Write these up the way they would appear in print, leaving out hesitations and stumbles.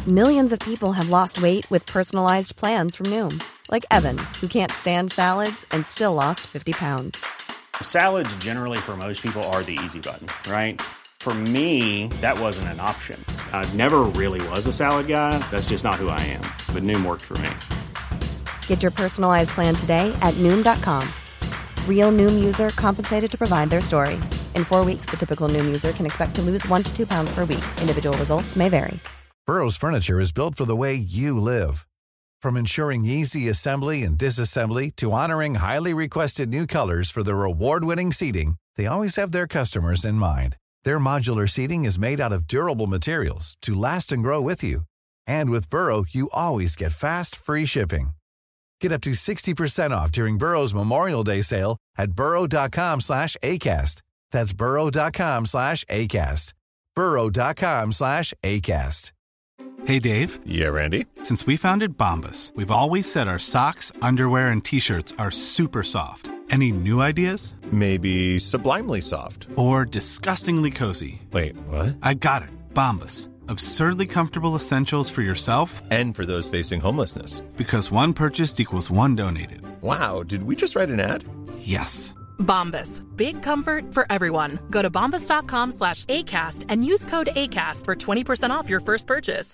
Millions of people have lost weight with personalized plans from Noom. Like Evan, who can't stand salads and still lost 50 pounds. Salads generally for most people are the easy button, right? For me, that wasn't an option. I never really was a salad guy. That's just not who I am. But Noom worked for me. Get your personalized plan today at Noom.com. Real Noom user compensated to provide their story. In 4 weeks, the typical Noom user can expect to lose 1 to 2 pounds per week. Individual results may vary. Burrow's furniture is built for the way you live. From ensuring easy assembly and disassembly to honoring highly requested new colors for their award-winning seating, they always have their customers in mind. Their modular seating is made out of durable materials to last and grow with you. And with Burrow, you always get fast, free shipping. Get up to 60% off during Burrow's Memorial Day sale at burrow.com/ACAST. That's burrow.com/ACAST. burrow.com/ACAST. Hey, Dave. Yeah, Randy. Since we founded Bombas, we've always said our socks, underwear, and T-shirts are super soft. Any new ideas? Maybe sublimely soft. Or disgustingly cozy. Wait, what? I got it. Bombas. Absurdly comfortable essentials for yourself and for those facing homelessness. Because one purchased equals one donated. Wow, did we just write an ad? Yes. Bombas. Big comfort for everyone. Go to bombas.com/ACAST and use code ACAST for 20% off your first purchase.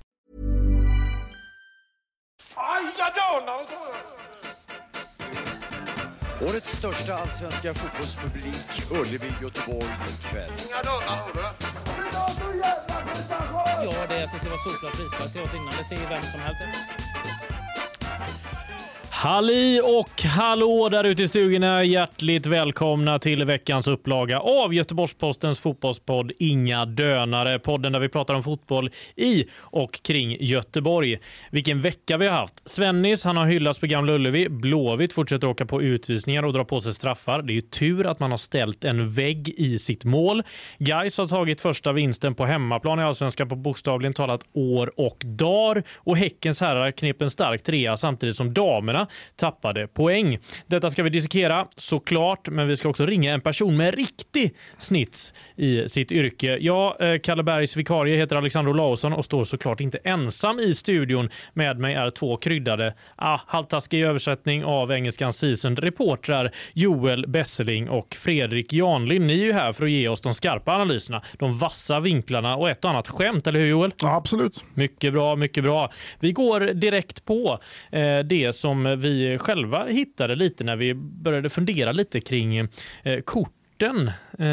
Årets största allsvenska fotbollspublik, Ullevi, Göteborg ikväll. Ja, det är att det ska vara solklart frispark till oss innan. Det ser vem som helst. Halli och hallå där ute i stugorna. Hjärtligt välkomna till veckans upplaga av Göteborgs-Postens fotbollspodd Inga Dönare. Podden där vi pratar om fotboll i och kring Göteborg. Vilken vecka vi har haft. Svennis, han har hyllats på Gamla Ullevi. Blåvitt fortsätter åka på utvisningar och dra på sig straffar. Det är ju tur att man har ställt en vägg i sitt mål. Gais har tagit första vinsten på hemmaplan i Allsvenskan på bokstavligen talat år och dagar. Och Häckens herrar knep en stark trea samtidigt som damerna tappade poäng. Detta ska vi dissekera såklart, men vi ska också ringa en person med riktig snits i sitt yrke. Jag, Kalle Bergs vikarie, heter Alexander Olausson och står såklart inte ensam i studion. Med mig är två kryddade, halvtaskig översättning av engelskans seasoned reportrar Joel Besseling och Fredrik Janlin. Ni är ju här för att ge oss de skarpa analyserna, de vassa vinklarna och ett och annat skämt, eller hur Joel? Ja, absolut. Mycket bra, mycket bra. Vi går direkt på det som vi själva hittade lite när vi började fundera lite kring korten.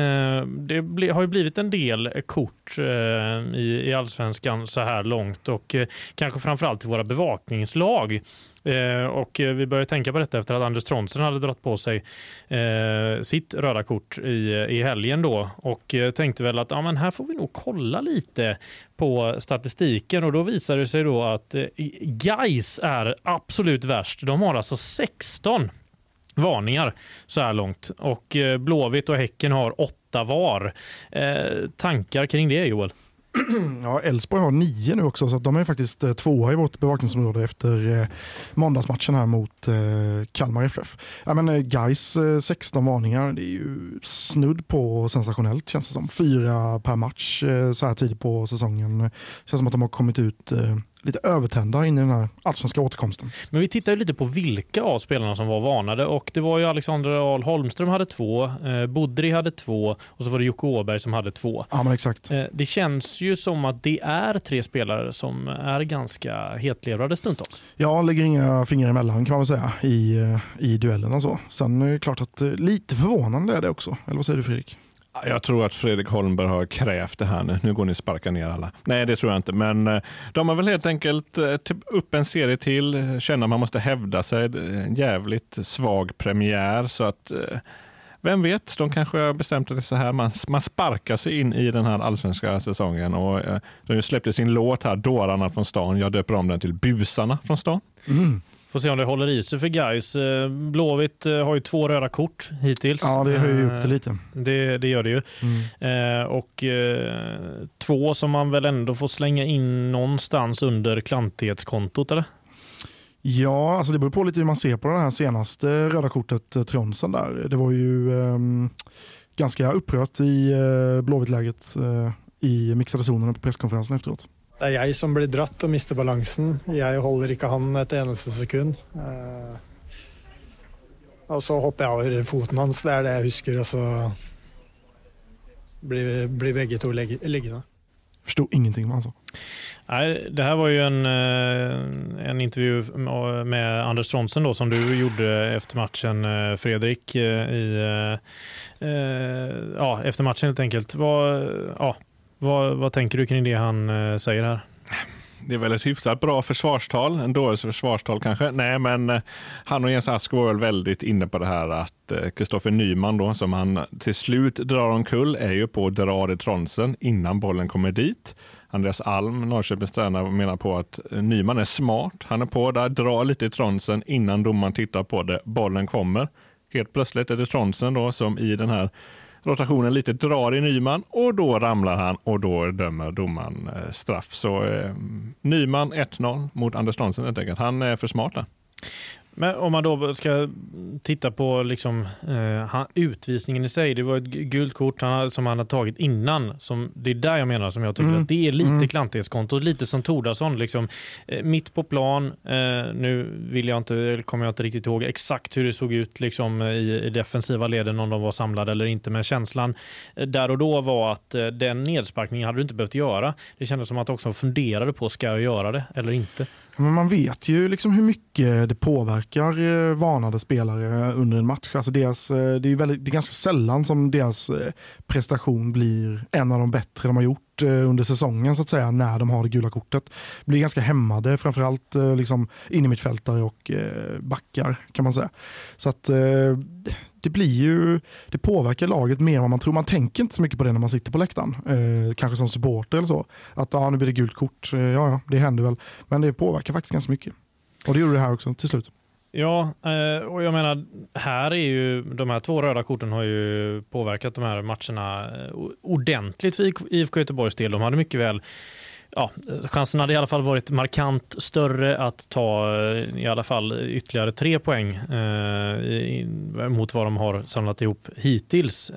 Det har ju blivit en del kort i Allsvenskan så här långt och kanske framförallt i våra bevakningslag. Och vi började tänka på detta efter att Anders Tronsen hade dragit på sig sitt röda kort i helgen då, och tänkte väl att men här får vi nog kolla lite på statistiken, och då visar det sig då att Gais är absolut värst. De har alltså 16 varningar så här långt, och Blåvitt och Häcken har 8 var. Tankar kring det, Joel? Ja, Elfsborg har 9 nu också, så att de är faktiskt 2 i vårt bevakningsområde efter måndagsmatchen här mot Kalmar FF. Ja, men Gais 16 varningar, det är ju snudd på sensationellt, känns det som. 4 per match så här tidigt på säsongen. Känns som att de har kommit ut lite övertända in i den här allsvenska återkomsten. Men vi tittar ju lite på vilka av spelarna som var varnade, och det var ju Alexander Ahl Holmström hade 2, Bodri hade 2 och så var det Jocke Åberg som hade 2. Ja, men exakt. Det känns ju som att det är 3 spelare som är ganska hetlevrade stundtals. Ja, lägger inga fingrar emellan kan man väl säga i duellen och så. Sen är det klart att lite förvånande är det också. Eller vad säger du, Fredrik? Jag tror att Fredrik Holmberg har krävt det här nu. Nu går ni sparka ner alla. Nej, det tror jag inte. Men de har väl helt enkelt upp en serie till. Känner man måste hävda sig. En jävligt svag premiär. Så att, vem vet, de kanske har bestämt att det är så här. Man sparkar sig in i den här allsvenska säsongen. Och de släppte sin låt här, Dårarna från stan. Jag döper om den till Busarna från stan. Mm. Får se om det håller i sig för Gais. Blåvitt har ju 2 röda kort hittills. Ja, det höjer upp det lite. Det gör det ju. Och 2 som man väl ändå får slänga in någonstans under klantighetskontot, eller? Ja, alltså det beror på lite hur man ser på det här senaste röda kortet, Tronsen där. Det var ju ganska upprört i Blåvitt-läget i mixade zonen på presskonferensen efteråt. Det är jag som blir dratt och mister balansen. Jag håller inte han ett eneste sekund. Och så hoppar jag över foten hans. Det är det jag husker. Och så blir bägge två liggande. Förstod ingenting vad han sa. Nej, det här var ju en intervju med Anders Trondsen då, som du gjorde efter matchen, Fredrik, efter matchen helt enkelt. Vad tänker du kring det han säger här? Det är väl ett hyfsat bra försvarstal, en dåres försvarstal kanske. Nej, men han och Jens Ask var väl väldigt inne på det här att Kristoffer Nyman då, som han till slut drar omkull, är ju på att dra i Trondsen innan bollen kommer dit. Andreas Alm, Norrköpings tränare, menar på att Nyman är smart. Han är på där, drar lite i Trondsen innan domaren tittar på det. Bollen kommer. Helt plötsligt är det Trondsen då som i den här rotationen lite drar i Nyman och då ramlar han och då dömer domaren straff. Så Nyman 1-0 mot Anders Trondsen helt enkelt. Han är för smart där. Men om man då ska titta på liksom, utvisningen i sig, det var ett gult kort som han har tagit innan. Det är där jag menar som jag tycker att det är lite klantighetskonto, lite som Tordarsson. Liksom, mitt på plan, nu kommer jag inte riktigt ihåg exakt hur det såg ut liksom, i defensiva leden, om de var samlade eller inte. Men känslan där och då var att den nedsparkningen hade du inte behövt göra. Det kändes som att också funderade på, ska jag göra det eller inte? Men man vet ju liksom hur mycket det påverkar varnade spelare under en match. Alltså det är ganska sällan som deras prestation blir en av de bättre de har gjort under säsongen så att säga, när de har det gula kortet. Blir ganska hämmade, framförallt liksom innermittfältare och backar kan man säga. Så att det påverkar laget mer än vad man tror. Man tänker inte så mycket på det när man sitter på läktaren. Kanske som supporter eller så. Att nu blir det gult kort. Ja, det händer väl. Men det påverkar faktiskt ganska mycket. Och det gjorde det här också till slut. Ja, och jag menar, här är ju de här 2 röda korten har ju påverkat de här matcherna ordentligt för IFK Göteborgs del. De hade mycket väl, chansen hade i alla fall varit markant större att ta i alla fall ytterligare 3 poäng mot vad de har samlat ihop hittills.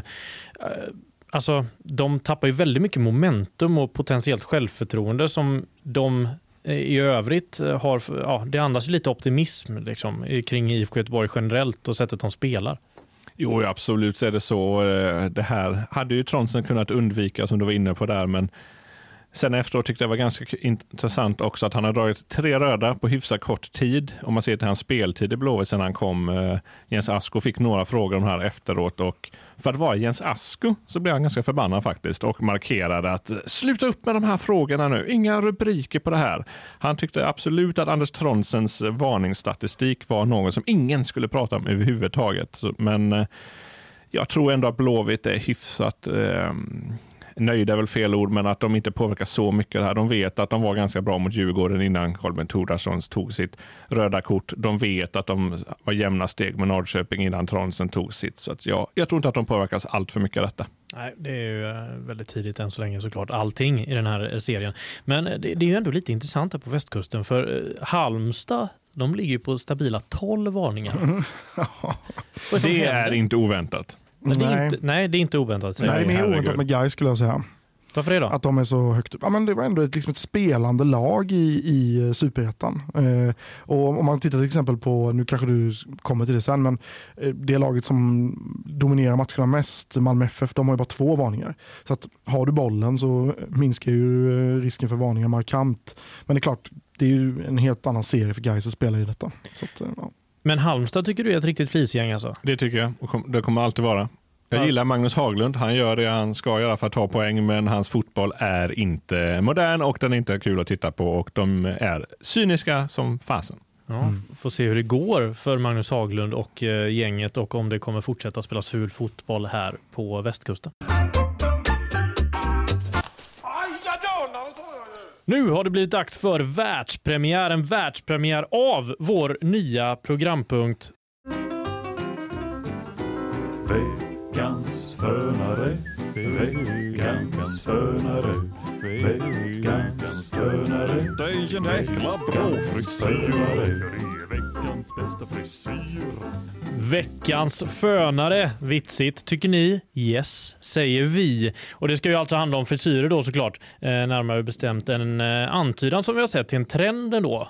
Alltså, de tappar ju väldigt mycket momentum och potentiellt självförtroende som de i övrigt har. Det andas lite optimism liksom, kring IFK Göteborg generellt och sättet de spelar. Jo, absolut är det så. Det här hade ju Trondsen kunnat undvika som du var inne på där, men sen efteråt tyckte jag var ganska intressant också att han har dragit 3 röda på hyfsat kort tid. Om man ser till hans speltid i Blåvitt sen han kom. Jens Asko fick några frågor om det här efteråt och för att vara Jens Asko så blev han ganska förbannad faktiskt och markerade att sluta upp med de här frågorna nu. Inga rubriker på det här. Han tyckte absolut att Anders Trondsens varningsstatistik var något som ingen skulle prata om överhuvudtaget. Men jag tror ändå att Blåvitt är hyfsat nöjda är väl fel ord, men att de inte påverkar så mycket här. De vet att de var ganska bra mot Djurgården innan Kolben Tordarsson tog sitt röda kort. De vet att de var jämna steg med Norrköping innan Trondsen tog sitt. Så att jag tror inte att de påverkas allt för mycket av detta. Nej, det är ju väldigt tidigt än så länge såklart allting i den här serien. Men det är ju ändå lite intressant här på västkusten för Halmstad, de ligger ju på stabila 12 varningar. Det är inte oväntat. Men det är inte oväntat. Nej, det är mer oväntat med Gais skulle jag säga. Varför det då? Att de är så högt upp. Ja, men det var ändå ett spelande lag i Superettan. Och om man tittar till exempel på, nu kanske du kommer till det sen, men det laget som dominerar matcherna mest, Malmö FF, de har ju bara 2 varningar. Så att har du bollen så minskar ju risken för varningar markant. Men det är klart, det är ju en helt annan serie för Gais att spela i detta. Så att, ja. Men Halmstad tycker du är ett riktigt frisgäng alltså? Det tycker jag, och det kommer alltid vara. Jag gillar Magnus Haglund, han gör det han ska göra för att ta poäng, men hans fotboll är inte modern och den är inte kul att titta på och de är cyniska som fasen. Ja, får se hur det går för Magnus Haglund och gänget och om det kommer fortsätta spelas ful fotboll här på västkusten. Nu har det blivit dags för en världspremiär av vår nya programpunkt. Veckans fönare, veckans fönare, veckans fönare. Det är en jäkla bra frisyr. Veckans bästa frisyr. Veckans fönare, vitsigt tycker ni? Yes, säger vi. Och det ska ju alltså handla om frisyrer då såklart. Närmare bestämt en antydan som vi har sett till en trend då.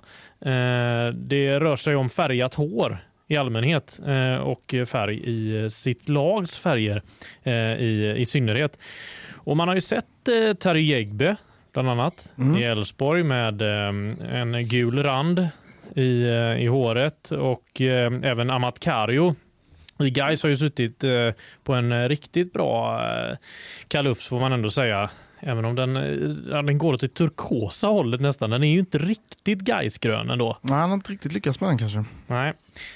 Det rör sig om färgat hår i allmänhet och färg i sitt lags färger i synnerhet. Och man har ju sett Terry Jägbe bland annat i Elfsborg med en gul rand i håret och även Amat Kariu i Gais har ju suttit på en riktigt bra kalufs får man ändå säga. Även om den går åt det turkosa hållet nästan. Den är ju inte riktigt Gais-grön ändå. Nej, han har inte riktigt lyckats med den kanske. Nej,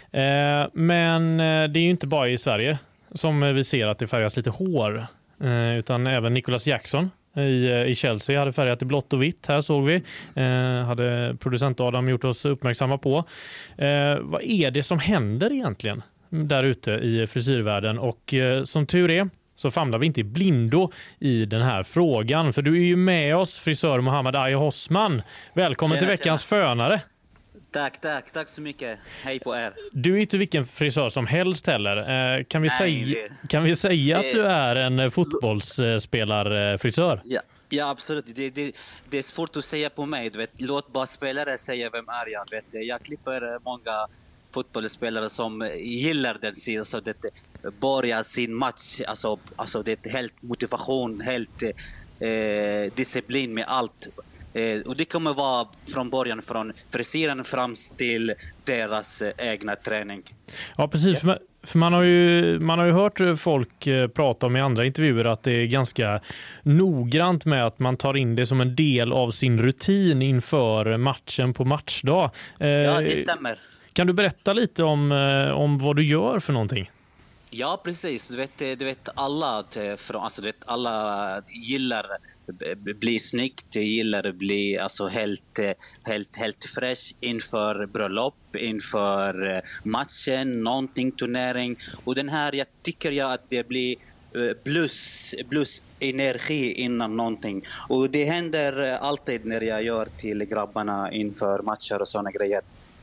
men det är ju inte bara i Sverige som vi ser att det färgas lite hår. Utan även Nicholas Jackson i Chelsea hade färgat i blått och vitt. Här såg vi. Hade producent Adam gjort oss uppmärksamma på. Vad är det som händer egentligen där ute i frisyrvärlden? Och som tur är så famlar vi inte i blindo i den här frågan. För du är ju med oss, frisör Mohammed Aj Hosman. Välkommen till veckans fönare. Tack så mycket. Hej på er. Du är inte vilken frisör som helst heller. Kan vi säga att du är en fotbollsspelarfrisör? Ja, absolut. Det är svårt att säga på mig. Du vet, låt bara spelare säga vem är jag. Jag klipper många fotbollsspelare som gillar den sidan. Så det börjar sin match. Alltså det är helt motivation, helt disciplin med allt. Och det kommer vara från början från frisyren fram till deras egna träning. Ja, precis. Yes. För man har ju hört folk prata om i andra intervjuer att det är ganska noggrant med att man tar in det som en del av sin rutin inför matchen på matchdag. Ja, det stämmer. Kan du berätta lite om vad du gör för någonting? Ja, precis. Du vet alla alla gillar bli snyggt, gillar bli helt fresh inför bröllop, inför matchen, någonting turnering. Och den här jag tycker att det blir plus energi innan någonting. Och det händer alltid när jag gör till grabbarna inför matcher och såna grejer.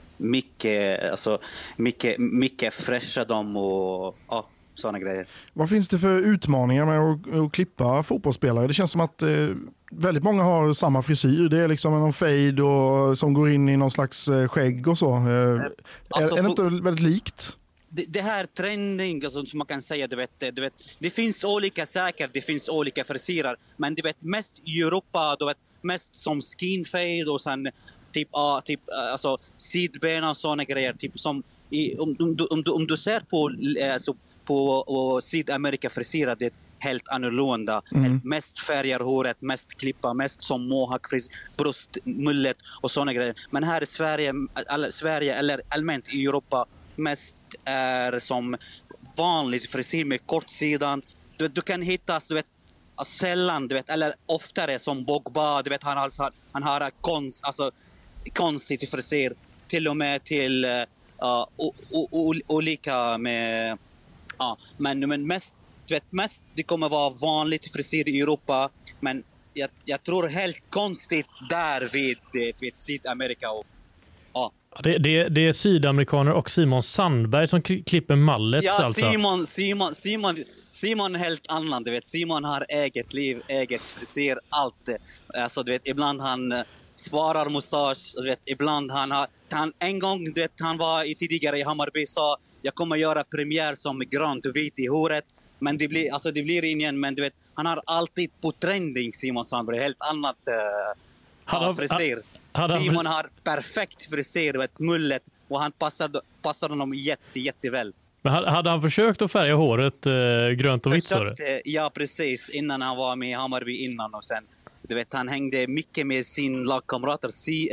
Mycket fräscha dem och såna grejer. Vad finns det för utmaningar med att klippa fotbollsspelare? Det känns som att väldigt många har samma frisyr. Det är liksom en fade och som går in i någon slags skägg och så. Är det inte väldigt likt? Det här trending som man kan säga, du vet, det finns olika säkert, det finns olika frisyrer, men du vet mest i Europa, du vet mest som skin fade och sen alltså sidbena och såna grejer, typ som om du ser på Sydamerika frisyrer, det är helt annorlunda. Mest färgar håret, mest klippa, mest som mohawk, bröst, mullet och såna grejer. Men här i Sverige eller allmänt i Europa mest är som vanligt frisyr med kortsidan. Du kan hitta, du vet, sällan, du vet, eller oftare som Bogba, du vet, han har konstigt frisyr, till och med till olika med men mest det kommer vara vanligt frisyr i Europa, men jag tror helt konstigt där vid Sydamerika och Det är sydamerikaner och Simon Sandberg som klipper mallets alltså. Simon är helt annan, du vet. Simon har eget liv, eget frisyr, allt. Alltså, du vet, ibland han sparar mustasch, du vet, ibland han en gång, du vet, han var tidigare i Hammarby, sa jag kommer göra premiär som grönt och vit i håret, men det blir ingen, men du vet, han har alltid på trending, Simon Sandberg, helt annat frisyr. Simon har perfekt frisyr, vet, mullet, och han passar honom jätteväl. Men hade han försökt att färga håret grönt och vitt? Ja, precis. Innan han var med i Hammarby innan, och sen, du vet, han hängde mycket med sin lagkamrater.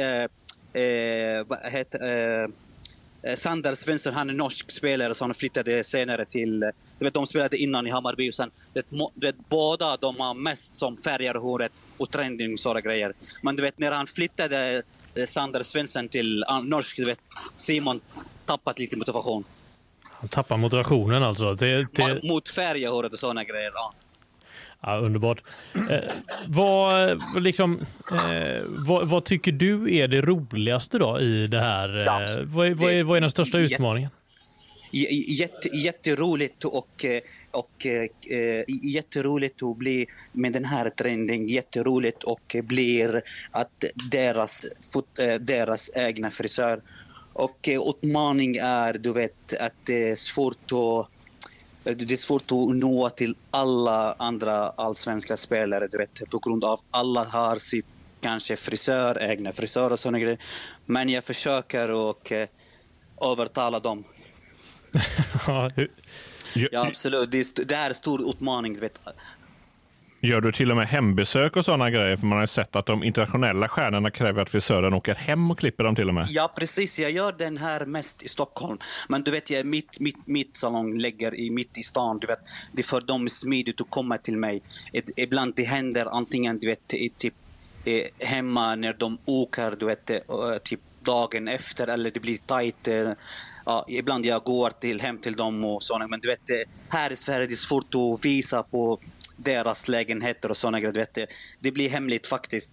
Sander Svensson, han är norsk spelare som flyttade senare till, du vet, de spelade innan i Hammarby, och sen, du vet, båda de har mest som färgar håret och trending och sådana grejer. Men du vet, när han flyttade Sander Svensson till norsk, du vet, Simon tappat lite motivation. Han tappar motivationen alltså. Mot färg och håret och sådana grejer, ja. Ja, underbart. Vad tycker du är det roligaste då i det här? Vad är den största utmaningen? Jätteroligt och jätteroligt att bli med den här trenden. Jätteroligt och blir att deras egna frisör. Och utmaning är, du vet, att det är svårt att nå till alla andra allsvenska spelare, du vet, på grund av alla har sitt kanske egna frisör och sådana grejer. Men jag försöker och övertala dem. Ja, absolut. Det är en stor utmaning, du vet. Gör du till och med hembesök och sådana grejer? För man har sett att de internationella stjärnorna kräver att frisören åker hem och klipper dem till och med. Ja, precis. Jag gör den här mest i Stockholm. Men du vet, mitt salong ligger mitt i stan. Du vet, det är för dem smidigt att komma till mig. Ibland det händer antingen, du vet, typ hemma när de åker, du vet, typ dagen efter, eller det blir tajt. Ja, ibland jag går hem till dem och sådana. Men du vet, här i Sverige är det svårt att visa på deras lägenheter och sådana grejer. Det blir hemligt faktiskt.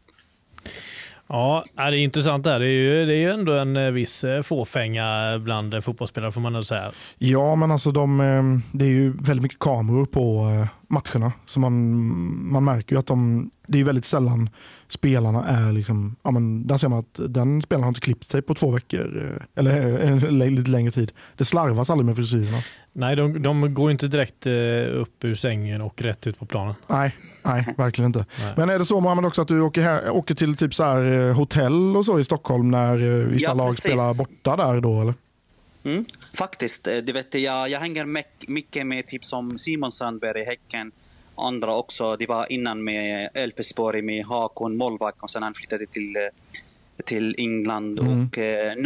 Ja, det är intressant där. Det är ju ändå en viss fåfänga bland fotbollsspelare, får man nog säga. Ja, men alltså det är ju väldigt mycket kameror på matcherna. Så man märker ju att det är väldigt sällan spelarna är liksom, ja, men där ser man att den spelaren har inte klippt sig på 2 veckor eller lite längre tid. Det slarvas aldrig med frisyrerna. Nej, de går inte direkt upp ur sängen och rätt ut på planen. Nej, verkligen inte. Nej. Men är det så, Mohammed, också att du åker till typ så här hotell och så i Stockholm när vissa lag spelar borta där då, eller? Faktiskt, du vet, jag hänger mycket med typ som Simon Sandberg i Häcken, andra också. Det var innan med Elfsborg med Hakon Mollvack och sen han flyttade till England och nu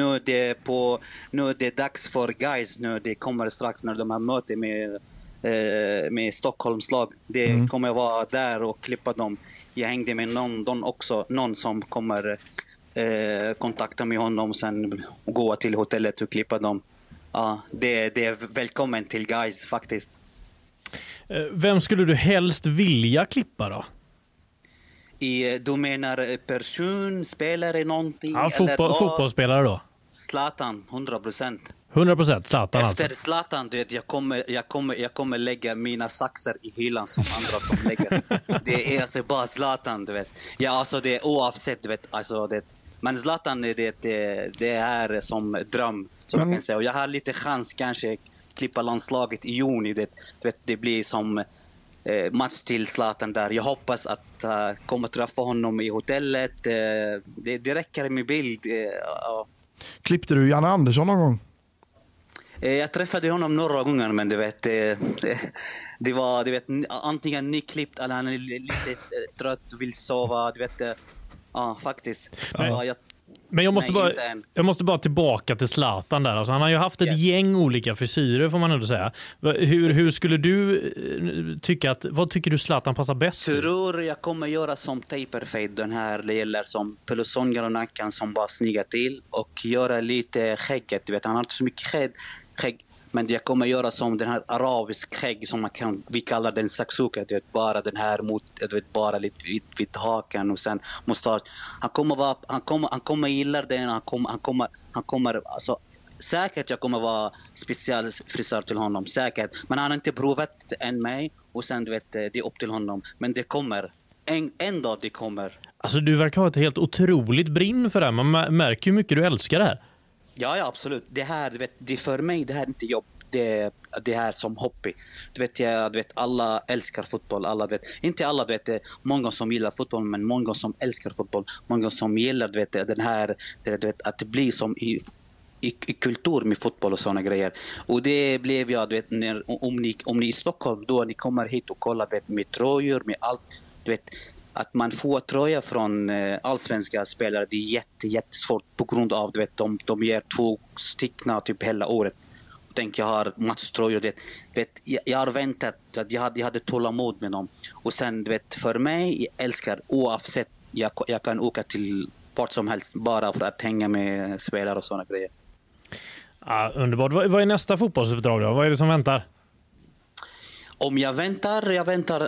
är det dags för guys nu. Det kommer strax när de har möte med Stockholms lag. Det kommer vara där och klippa dem. Jag hängde med någon som kommer kontakta med honom sen gå till hotellet och klippa dem. Ja, det är välkommen till guys faktiskt. Vem skulle du helst vilja klippa då? Du menar person, spelare, någonting? Ja, fotbollsspelare då? Zlatan, 100%. 100% Zlatan alltså? Efter Zlatan, du vet, jag kommer lägga mina saxar i hyllan som andra som lägger. Det är alltså bara Zlatan, du vet. Ja, alltså det är oavsett, du vet. Alltså det, men Zlatan, det är som dröm, som man kan säga. Och jag har lite chans kanske klippa landslaget i juni, du vet, det blir som match till Zlatan där. Jag hoppas att komma träffa honom i hotellet. Det räcker med bild. Klippte du Janne Andersson någon gång? Jag träffade honom några gånger, men du vet, det var, du vet, antingen nyklippt eller han är lite trött och vill sova, du vet. Ja, faktiskt. Men jag måste bara tillbaka till Zlatan där. Alltså, han har ju haft ett gäng olika frisyrer, får man ändå säga. Hur skulle du tycka vad tycker du Zlatan passar bäst? Tror jag kommer göra som Taperfade, den här det gäller som pelusongar och nacken som bara snygga till och göra lite skägget, du vet, han har inte så mycket skägg. Men jag kommer göra som den här arabisk skägg som vi kallar den saxuka, du vet, bara den här mot, du vet, bara lite vid hakan och sen mustasch. Han kommer gilla den, han kommer alltså säkert jag kommer vara specialfrisör till honom, säkert. Men han har inte provat än mig och sen, du vet, det är upp till honom. Men det kommer, en dag det kommer. Alltså du verkar ha ett helt otroligt brinn för det här. Man märker hur mycket du älskar det här. Ja, absolut. Det här, du vet, det för mig, det här är inte jobb. Det här som hobby. Du vet, alla älskar fotboll. Alla, vet, inte alla, vet, många som gillar fotboll, men många som älskar fotboll. Många som gillar, du vet, den här, du vet, att det blir som i kultur med fotboll och såna grejer. Och det blev jag, du vet, om ni är i Stockholm, då ni kommer hit och kollar, vet, med tröjor, med allt, du vet. Att man får tröja från allsvenska spelare, det är jättesvårt på grund av, du vet, de ger 2 stycken typ hela året. Jag har matchtröjor, jag har väntat, jag hade tålamod med dem. Och sen, du vet, för mig, jag älskar oavsett, jag kan åka till vart som helst bara för att hänga med spelare och såna grejer. Ja, underbart. Vad är nästa fotbollsuppdrag då? Vad är det som väntar? Om jag väntar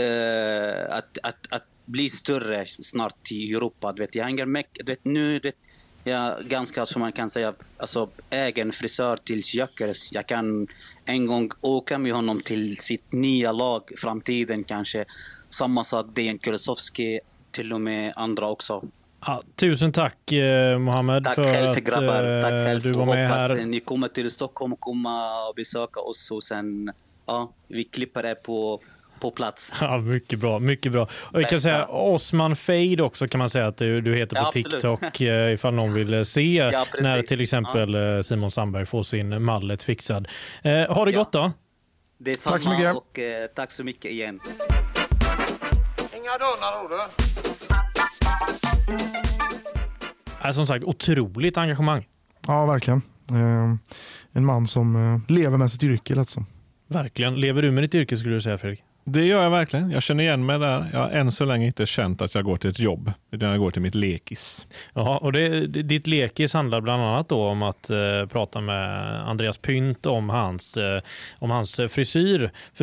att bli större snart i Europa. Jag hänger med, nu jag ganska, som man kan säga, alltså egen frisör till Gyökeres. Jag kan en gång åka med honom till sitt nya lag framtiden kanske. Samma sak Dejan Kulusevski, till och med andra också. Ja, tusen tack Mohammed tack för själv, att grabbar. Tack själv. Du var med här. Ni kommer till Stockholm och komma och besöka oss och sen vi klipper det på plats. Ja, mycket bra, mycket bra. Och vi kan säga Osman Fade också, kan man säga att du heter på TikTok ifall någon vill se när till exempel Simon Sandberg får sin mallet fixad. Ha det gott då. Det är samma. Tack så mycket. Och tack så mycket igen. Inga dörrar, Som sagt, otroligt engagemang. Ja, verkligen. En man som lever med sitt yrke. Alltså. Verkligen. Lever du med ditt yrke, skulle du säga, Fredrik? Det gör jag verkligen. Jag känner igen mig där. Jag har än så länge inte känt att jag går till ett jobb, utan jag går till mitt lekis. Ja, och ditt lekis handlar bland annat då om att prata med Andreas Pynt om hans frisyr. För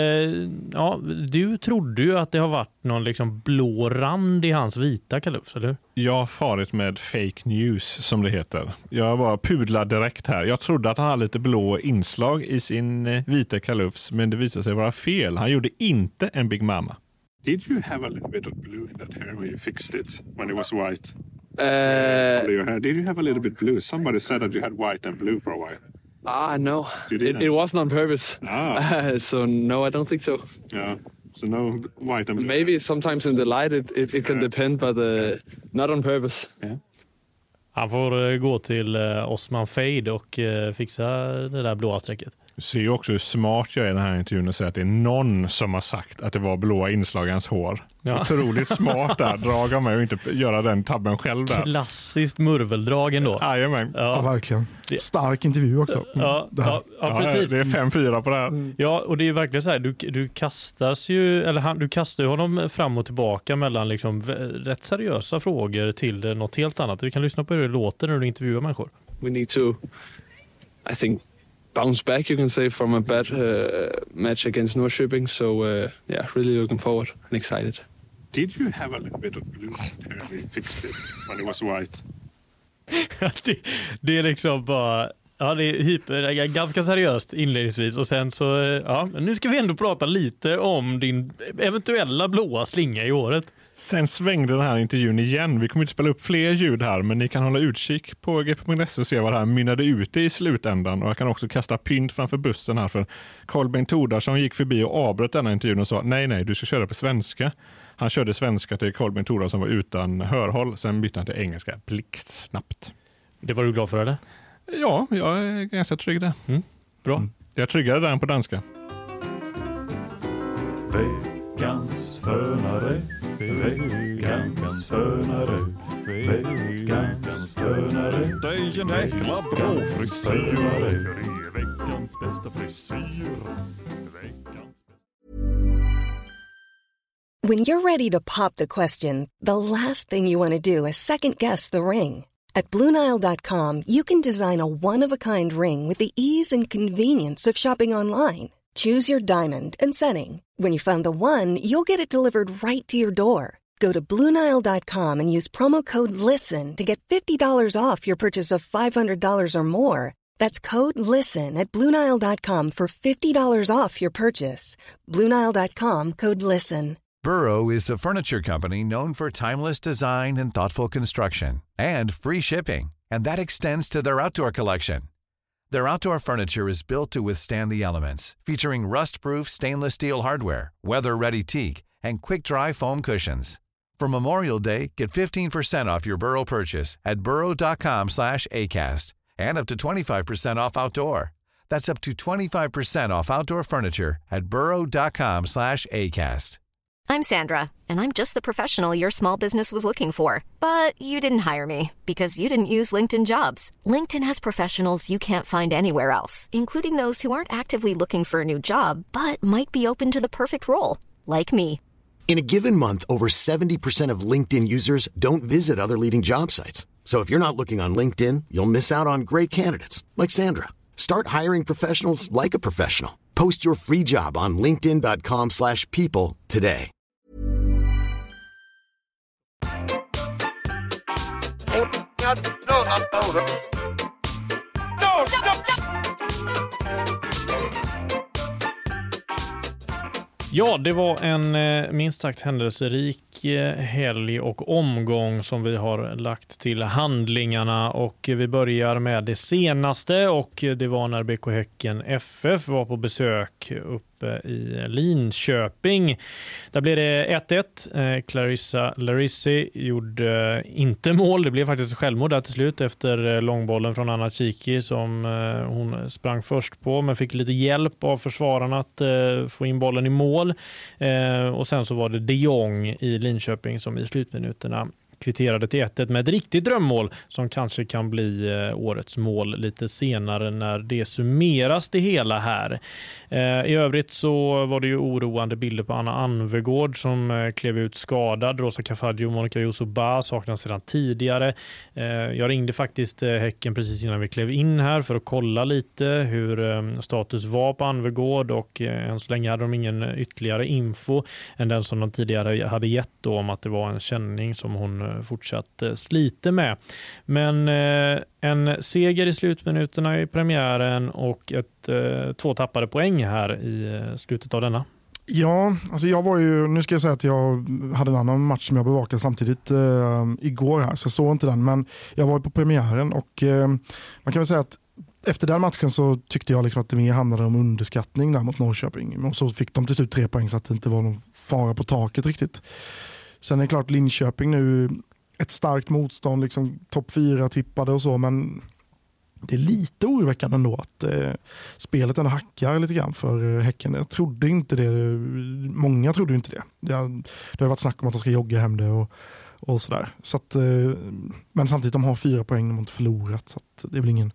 du trodde ju att det har varit någon liksom blå rand i hans vita kalufs, eller hur? Jag har farit med fake news, som det heter. Jag var pudlad direkt här. Jag trodde att han hade lite blå inslag i sin vita kalufs, men det visade sig vara fel. Han gjorde inte en Big Mama. Did you have a little bit of blue in that hair when you fixed it, when it was white? Your hair. Did you have a little bit blue? Somebody said that you had white and blue for a while. No. It wasn't on purpose. So no, I don't think so. Yeah. So no white and blue. Maybe sometimes in the light it can depend, but not on purpose. Yeah. Han får gå till Osman Fade och fixa det där blåa strecket. Du ser ju också hur smart jag är i den här intervjun och säger att det är någon som har sagt att det var blåa inslag i hans hår. Ja. Otroligt smart där. Drag av mig och inte göra den tabben själv där. Klassiskt murveldrag ändå. Jajamän. Ja, verkligen. Stark intervju också. Ja, precis. Det är 5-4 på det här. Ja, och det är verkligen så här. Du kastas ju, eller du kastar ju honom fram och tillbaka mellan liksom rätt seriösa frågor till något helt annat. Vi kan lyssna på hur det låter när du intervjuar människor. We need to, I think, bounce back, you can say, from a bad match against Norrköping. So, really looking forward and excited. Did you have a little bit of blue hair when you fixed it, when it was white? det är liksom bara... Ja, det är ganska seriöst inledningsvis. Och sen så... nu ska vi ändå prata lite om din eventuella blåa slinga i håret. Sen svängde den här intervjun igen. Vi kommer inte spela upp fler ljud här, men ni kan hålla utkik på gp.se och se vad det här mynnade ut i slutändan. Och jag kan också kasta pynt framför bussen här, för Carl-Bengt Thordarson gick förbi och avbröt denna intervjun och sa nej, du ska köra på svenska. Han körde svenska till Carl-Bengt Thordarson som var utan hörhåll. Sen bytte han till engelska blixtsnabbt. Det var du glad för, eller? Ja, jag är ganska trygg där. Bra. Jag är tryggare där än på danska. Veckans fönare, veckans fönare, veckans fönare. Det är en jäkla bra frisyr. Veckans bästa frisyr. When you're ready to pop the question, the last thing you want to do is second guess the ring. At BlueNile.com, you can design a one-of-a-kind ring with the ease and convenience of shopping online. Choose your diamond and setting. When you find the one, you'll get it delivered right to your door. Go to BlueNile.com and use promo code LISTEN to get $50 off your purchase of $500 or more. That's code LISTEN at BlueNile.com for $50 off your purchase. BlueNile.com, code LISTEN. Burrow is a furniture company known for timeless design and thoughtful construction, and free shipping, and that extends to their outdoor collection. Their outdoor furniture is built to withstand the elements, featuring rust-proof stainless steel hardware, weather-ready teak, and quick-dry foam cushions. For Memorial Day, get 15% off your Burrow purchase at burrow.com/ACAST, and up to 25% off outdoor. That's up to 25% off outdoor furniture at burrow.com/ACAST. I'm Sandra, and I'm just the professional your small business was looking for. But you didn't hire me because you didn't use LinkedIn Jobs. LinkedIn has professionals you can't find anywhere else, including those who aren't actively looking for a new job, but might be open to the perfect role, like me. In a given month, over 70% of LinkedIn users don't visit other leading job sites. So if you're not looking on LinkedIn, you'll miss out on great candidates, like Sandra. Start hiring professionals like a professional. Post your free job on linkedin.com/people today. Ja, det var en minst sagt händelserik helg och omgång som vi har lagt till handlingarna, och vi börjar med det senaste, och det var när BK Häcken FF var på besök uppe i Linköping. Där blev det 1-1. Clarissa Larissi gjorde inte mål. Det blev faktiskt självmål där till slut efter långbollen från Anna Chiki som hon sprang först på, men fick lite hjälp av försvararna att få in bollen i mål. Och sen så var det De Jong i Linköping som i slutminuterna kvitterade till 1-1 med ett riktigt drömmål som kanske kan bli årets mål lite senare när det summeras det hela här. I övrigt så var det ju oroande bilder på Anna Anvegård som klev ut skadad. Rosa Cafaggio och Monica Yosuba saknas sedan tidigare. Jag ringde faktiskt Häcken precis innan vi klev in här för att kolla lite hur status var på Anvegård, och än så länge hade de ingen ytterligare info än den som de tidigare hade gett då, om att det var en känning som hon fortsatt sliter med. Men en seger i slutminuterna i premiären och 2 tappade poäng här i slutet av denna. Ja, alltså jag var ju, nu ska jag säga att jag hade en annan match som jag bevakade samtidigt igår här, så jag såg inte den, men jag var på premiären, och man kan väl säga att efter den matchen så tyckte jag liksom att det mer handlade om underskattning där mot Norrköping, och så fick de till slut 3 poäng så att det inte var någon fara på taket riktigt. Sen är det klart Linköping nu ett starkt motstånd, liksom topp 4 tippade och så, men det är lite oroväckande ändå att spelet ändå hackar lite grann för Häcken. Jag trodde inte det, många trodde inte det. Det har varit snack om att de ska jogga hem det och sådär. Så att, men samtidigt de har 4 poäng, de har inte förlorat, så att det är väl ingen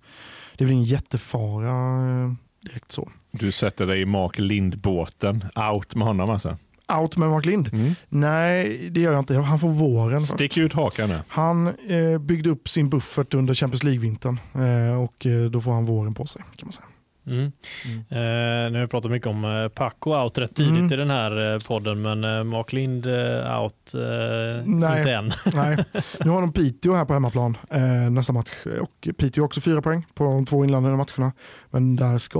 jättefara direkt så. Du sätter dig i Mark Lind-båten, out med honom alltså? Out med Mark Lind? Nej, det gör jag inte. Han får våren. Stick ut hakan nu. Han byggde upp sin buffert under Champions League-vintern och då får han våren på sig, kan man säga. Nu har vi pratat mycket om Paco out rätt tidigt i den här podden, men Mark Lind out inte än. Nej, nu har de Piteå här på hemmaplan nästa match, och Piteå har också 4 poäng på de 2 inlandade matcherna, men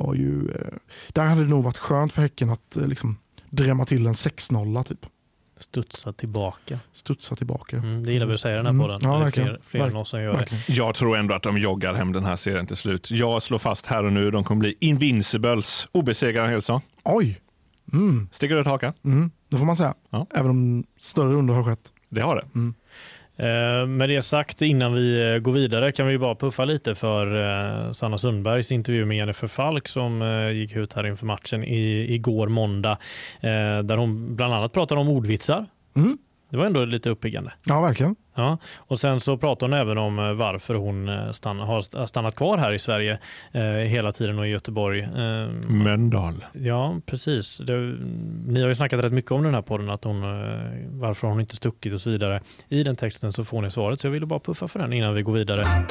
där hade det nog varit skönt för Häcken att liksom drämma till en 6-0 typ. Studsa tillbaka. Det gillar vi att säga den här podden. Ja, verkligen. Fler än oss som gör det. Jag tror ändå att de joggar hem den här serien till slut. Jag slår fast här och nu, de kommer bli Invincibles, obesegrade Hälsson. Oj! Sticker ut hakan? Det får man säga. Ja. Även om större under har skett. Det har det. Med det sagt, innan vi går vidare kan vi bara puffa lite för Sanna Sundbergs intervju med Jennifer Falk som gick ut här inför matchen igår måndag, där hon bland annat pratade om ordvitsar. Det var ändå lite uppiggande. Ja, verkligen. Ja. Och sen så pratar hon även om varför hon har stannat kvar här i Sverige hela tiden och i Göteborg. Mölndal. Ja, precis. Ni har ju snackat rätt mycket om den här podden, att varför hon inte stuckit och så vidare. I den texten så får ni svaret, så jag ville bara puffa för den innan vi går vidare.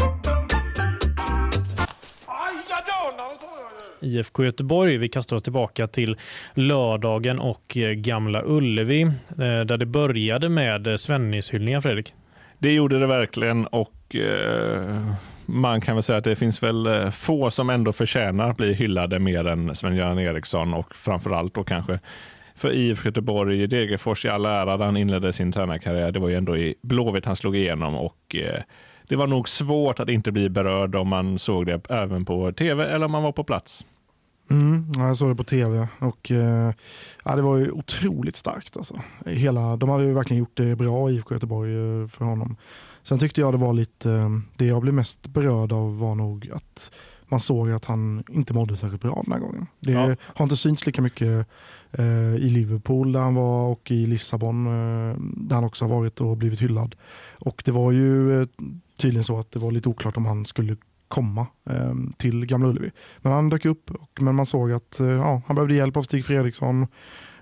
IFK Göteborg, vi kastar oss tillbaka till lördagen och Gamla Ullevi, där det började med Svennis-hyllningar, Fredrik. Det gjorde det verkligen, och man kan väl säga att det finns väl få som ändå förtjänar att bli hyllade mer än Sven-Göran Eriksson, och framförallt då kanske för IFK Göteborg. Degerfors i all ära där han inledde sin tränarkarriär. Det var ju ändå i Blåvitt han slog igenom, och det var nog svårt att inte bli berörd om man såg det även på tv eller om man var på plats. Ja, jag såg det på tv, och det var ju otroligt starkt. Alltså. De hade ju verkligen gjort det bra i IFK Göteborg för honom. Sen tyckte jag det var lite, det jag blev mest berörd av var nog att man såg att han inte mådde särskilt bra den här gången. Det har inte synts lika mycket i Liverpool där han var, och i Lissabon där han också har varit och blivit hyllad. Och det var ju tydligen så att det var lite oklart om han skulle komma till Gamla Ullevi. Men han dök upp, men man såg att han behövde hjälp av Stig Fredriksson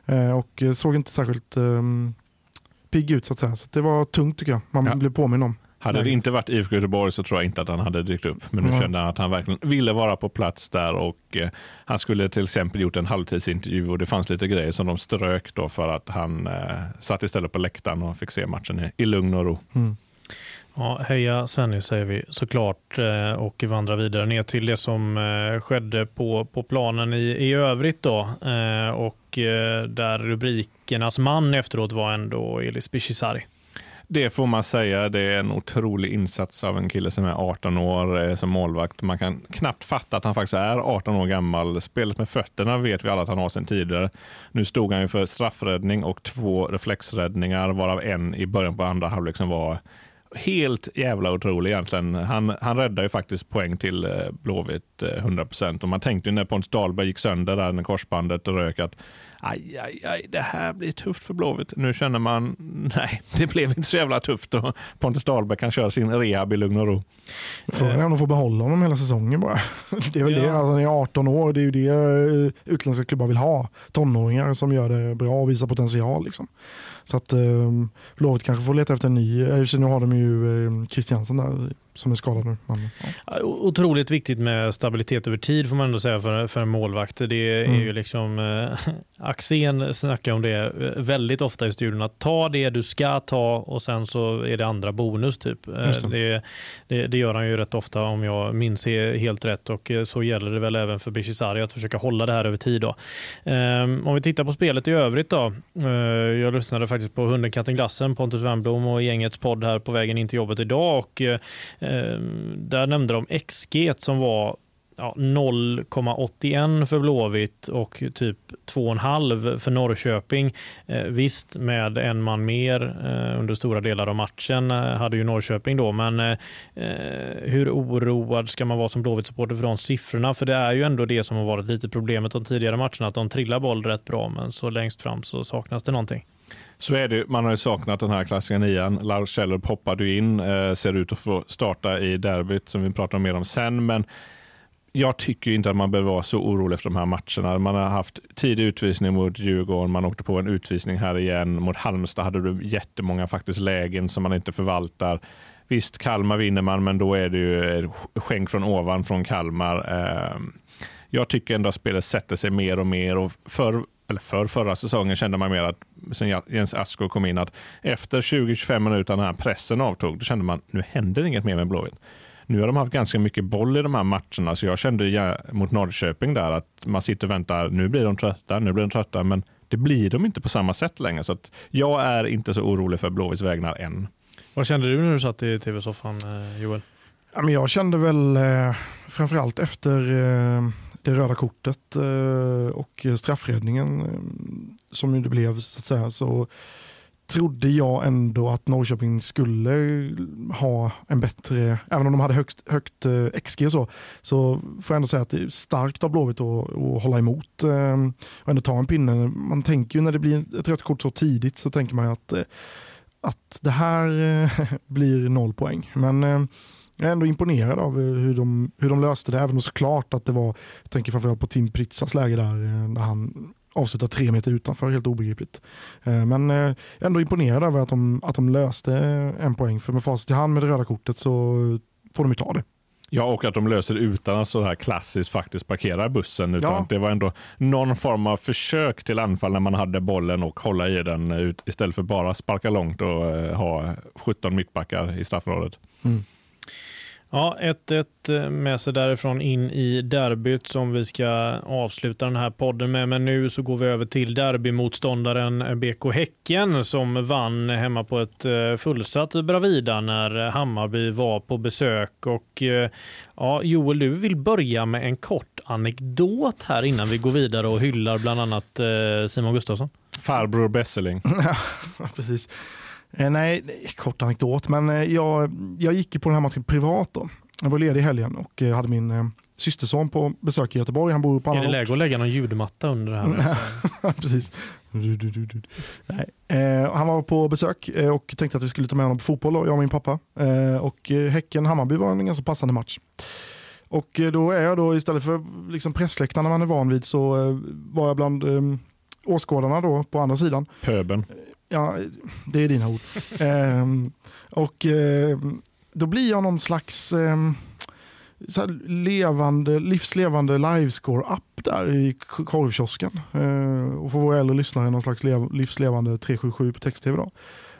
och såg inte särskilt pigg ut så att säga. Så det var tungt tycker jag. Man blev påminn om. Hade det inte varit IFK Göteborg så tror jag inte att han hade dykt upp. Men nu kände han att han verkligen ville vara på plats där och han skulle till exempel gjort en halvtidsintervju och det fanns lite grejer som de strök då för att han satt istället på läktaren och fick se matchen i lugn och ro. Ja, heja Svenny säger vi såklart och vandrar vidare ner till det som skedde på planen i övrigt då. Och där rubrikernas man efteråt var ändå Elis Bichizari. Det får man säga, det är en otrolig insats av en kille som är 18 år som målvakt. Man kan knappt fatta att han faktiskt är 18 år gammal. Spelet med fötterna vet vi alla att han har sedan tidigare. Nu stod han ju för straffräddning och 2 reflexräddningar, varav en i början på andra halvlek som var helt jävla otrolig egentligen. Han räddade ju faktiskt poäng till Blåvitt 100%. Och man tänkte ju när Pontus Dahlberg gick sönder där när korsbandet rök att aj, det här blir tufft för Blåvitt. Nu känner man, nej, det blev inte så jävla tufft och Pontus Dahlberg kan köra sin rehab i lugn och ro. Frågan är om de får behålla honom hela säsongen bara. Det är väl det, alltså, han är 18 år, det är ju det utländska klubbar vill ha. Tonåringar som gör det bra och visar potential liksom. Så att Blåvitt kanske får leta efter en ny. Nu har de ju Christiansen där som är skadad nu. Ja. Otroligt viktigt med stabilitet över tid får man ändå säga för en målvakt. Det är ju liksom Axén snackar om det väldigt ofta i studion, att ta det du ska ta och sen så är det andra bonus typ. Det gör han ju rätt ofta om jag minns helt rätt och så gäller det väl även för Bichizari att försöka hålla det här över tid då. Om vi tittar på spelet i övrigt då. Jag lyssnade faktiskt på Hunden Katten Glassen, Pontus Wernbloom och gängets podd här på vägen in till jobbet idag och där nämnde de XG som var 0,81 för Blåvitt och typ 2,5 för Norrköping. Visst, med en man mer under stora delar av matchen hade ju Norrköping då, men hur oroad ska man vara som Blåvitt-supporter för de siffrorna? För det är ju ändå det som har varit lite problemet de tidigare matcherna, att de trillar boll rätt bra, men så längst fram så saknas det någonting. Så är det, man har ju saknat den här klassiska nian. Lars Kjellrup hoppade in, ser ut att få starta i derbyt som vi pratar mer om sen, men jag tycker inte att man behöver vara så orolig efter de här matcherna. Man har haft tidig utvisning mot Djurgården, man åkte på en utvisning här igen. Mot Halmstad hade du jättemånga faktiskt lägen som man inte förvaltar. Visst, Kalmar vinner man, men då är det ju skänk från ovan från Kalmar. Jag tycker ändå att spelet sätter sig mer och mer och förra säsongen kände man mer att sen Jens Asko kom in att efter 20-25 minuter när pressen avtog, då kände man nu händer inget mer med Blåvitt. Nu har de haft ganska mycket boll i de här matcherna, så jag kände mot Norrköping där att man sitter och väntar, nu blir de trötta, men det blir de inte på samma sätt längre, så att jag är inte så orolig för Blåvitts vägnar än. Vad kände du när du satt i tv-soffan, Joel? Ja, men jag kände väl framförallt efter det röda kortet och straffräddningen som det blev så att säga, så trodde jag ändå att Norrköping skulle ha en bättre, även om de hade högt XG och så får jag ändå säga att det är starkt av Blåvitt att hålla emot och ändå ta en pinne. Man tänker ju när det blir ett rött kort så tidigt så tänker man att det här blir 0 poäng. Men jag är ändå imponerad av hur de löste det, även om såklart att det var, jag tänker framförallt på Tim Pritzas läge där han avslutar 3 meter utanför, helt obegripligt. Men ändå imponerad över att de löste 1 poäng, för med facit i hand med det röda kortet så får de ju ta det. Ja, och att de löser det utan att så här klassiskt faktiskt parkera bussen, utan att det var ändå någon form av försök till anfall när man hade bollen och hålla i den ut, istället för bara sparka långt och ha 17 mittbackar i straffområdet. Ja, 1-1 med sig därifrån in i derbyt som vi ska avsluta den här podden med. Men nu så går vi över till derbymotståndaren BK Häcken som vann hemma på ett fullsatt Bravida när Hammarby var på besök. Och ja, Joel, du vill börja med en kort anekdot här innan vi går vidare och hyllar bland annat Simon Gustafsson. Farbror Besseling. Ja, precis. Nej, kort anekdot, men jag gick på den här matchen privat då. Jag var ledig i helgen och hade min systerson på besök i Göteborg. Han bor på Är det läge att lägga någon ljudmatta under det här? Precis. Nej. Han var på besök och tänkte att vi skulle ta med honom på fotboll, jag och min pappa. Och Häcken-Hammarby var en ganska passande match. Och då är jag då, istället för liksom pressläktarna man är van vid, så var jag bland åskådarna då på andra sidan. Pöben. Ja, det är dina ord. Och då blir jag någon slags så här livslevande livescore-app där i korvkiosken. Och för våra äldre lyssnare någon slags livslevande 377 på text-tv då.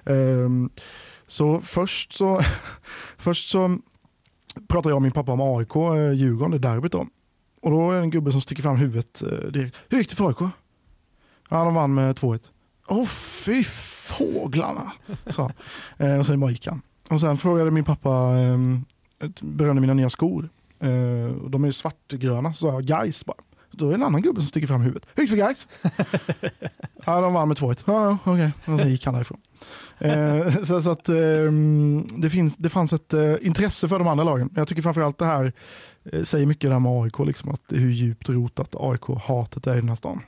Så först så pratar jag och min pappa om AIK, Djurgården, det derbyt då. Och då är det en gubbe som sticker fram huvudet direkt. Hur gick det för AIK? Ja, de vann med 2-1. Fy fåglarna, sa han. Och sen bara gick han. Och sen frågade min pappa berörde mina nya skor. De är svartgröna, så sa jag Gais bara. Då är det en annan gubbe som sticker fram huvudet. Hur gick det för Gais? Ja, de vann med 2-1. Ja, okej. Och sen gick han därifrån. Så att det fanns ett intresse för de andra lagen. Jag tycker framförallt det här säger mycket där med AIK, liksom, att hur djupt rotat AIK-hatet är i den här stan.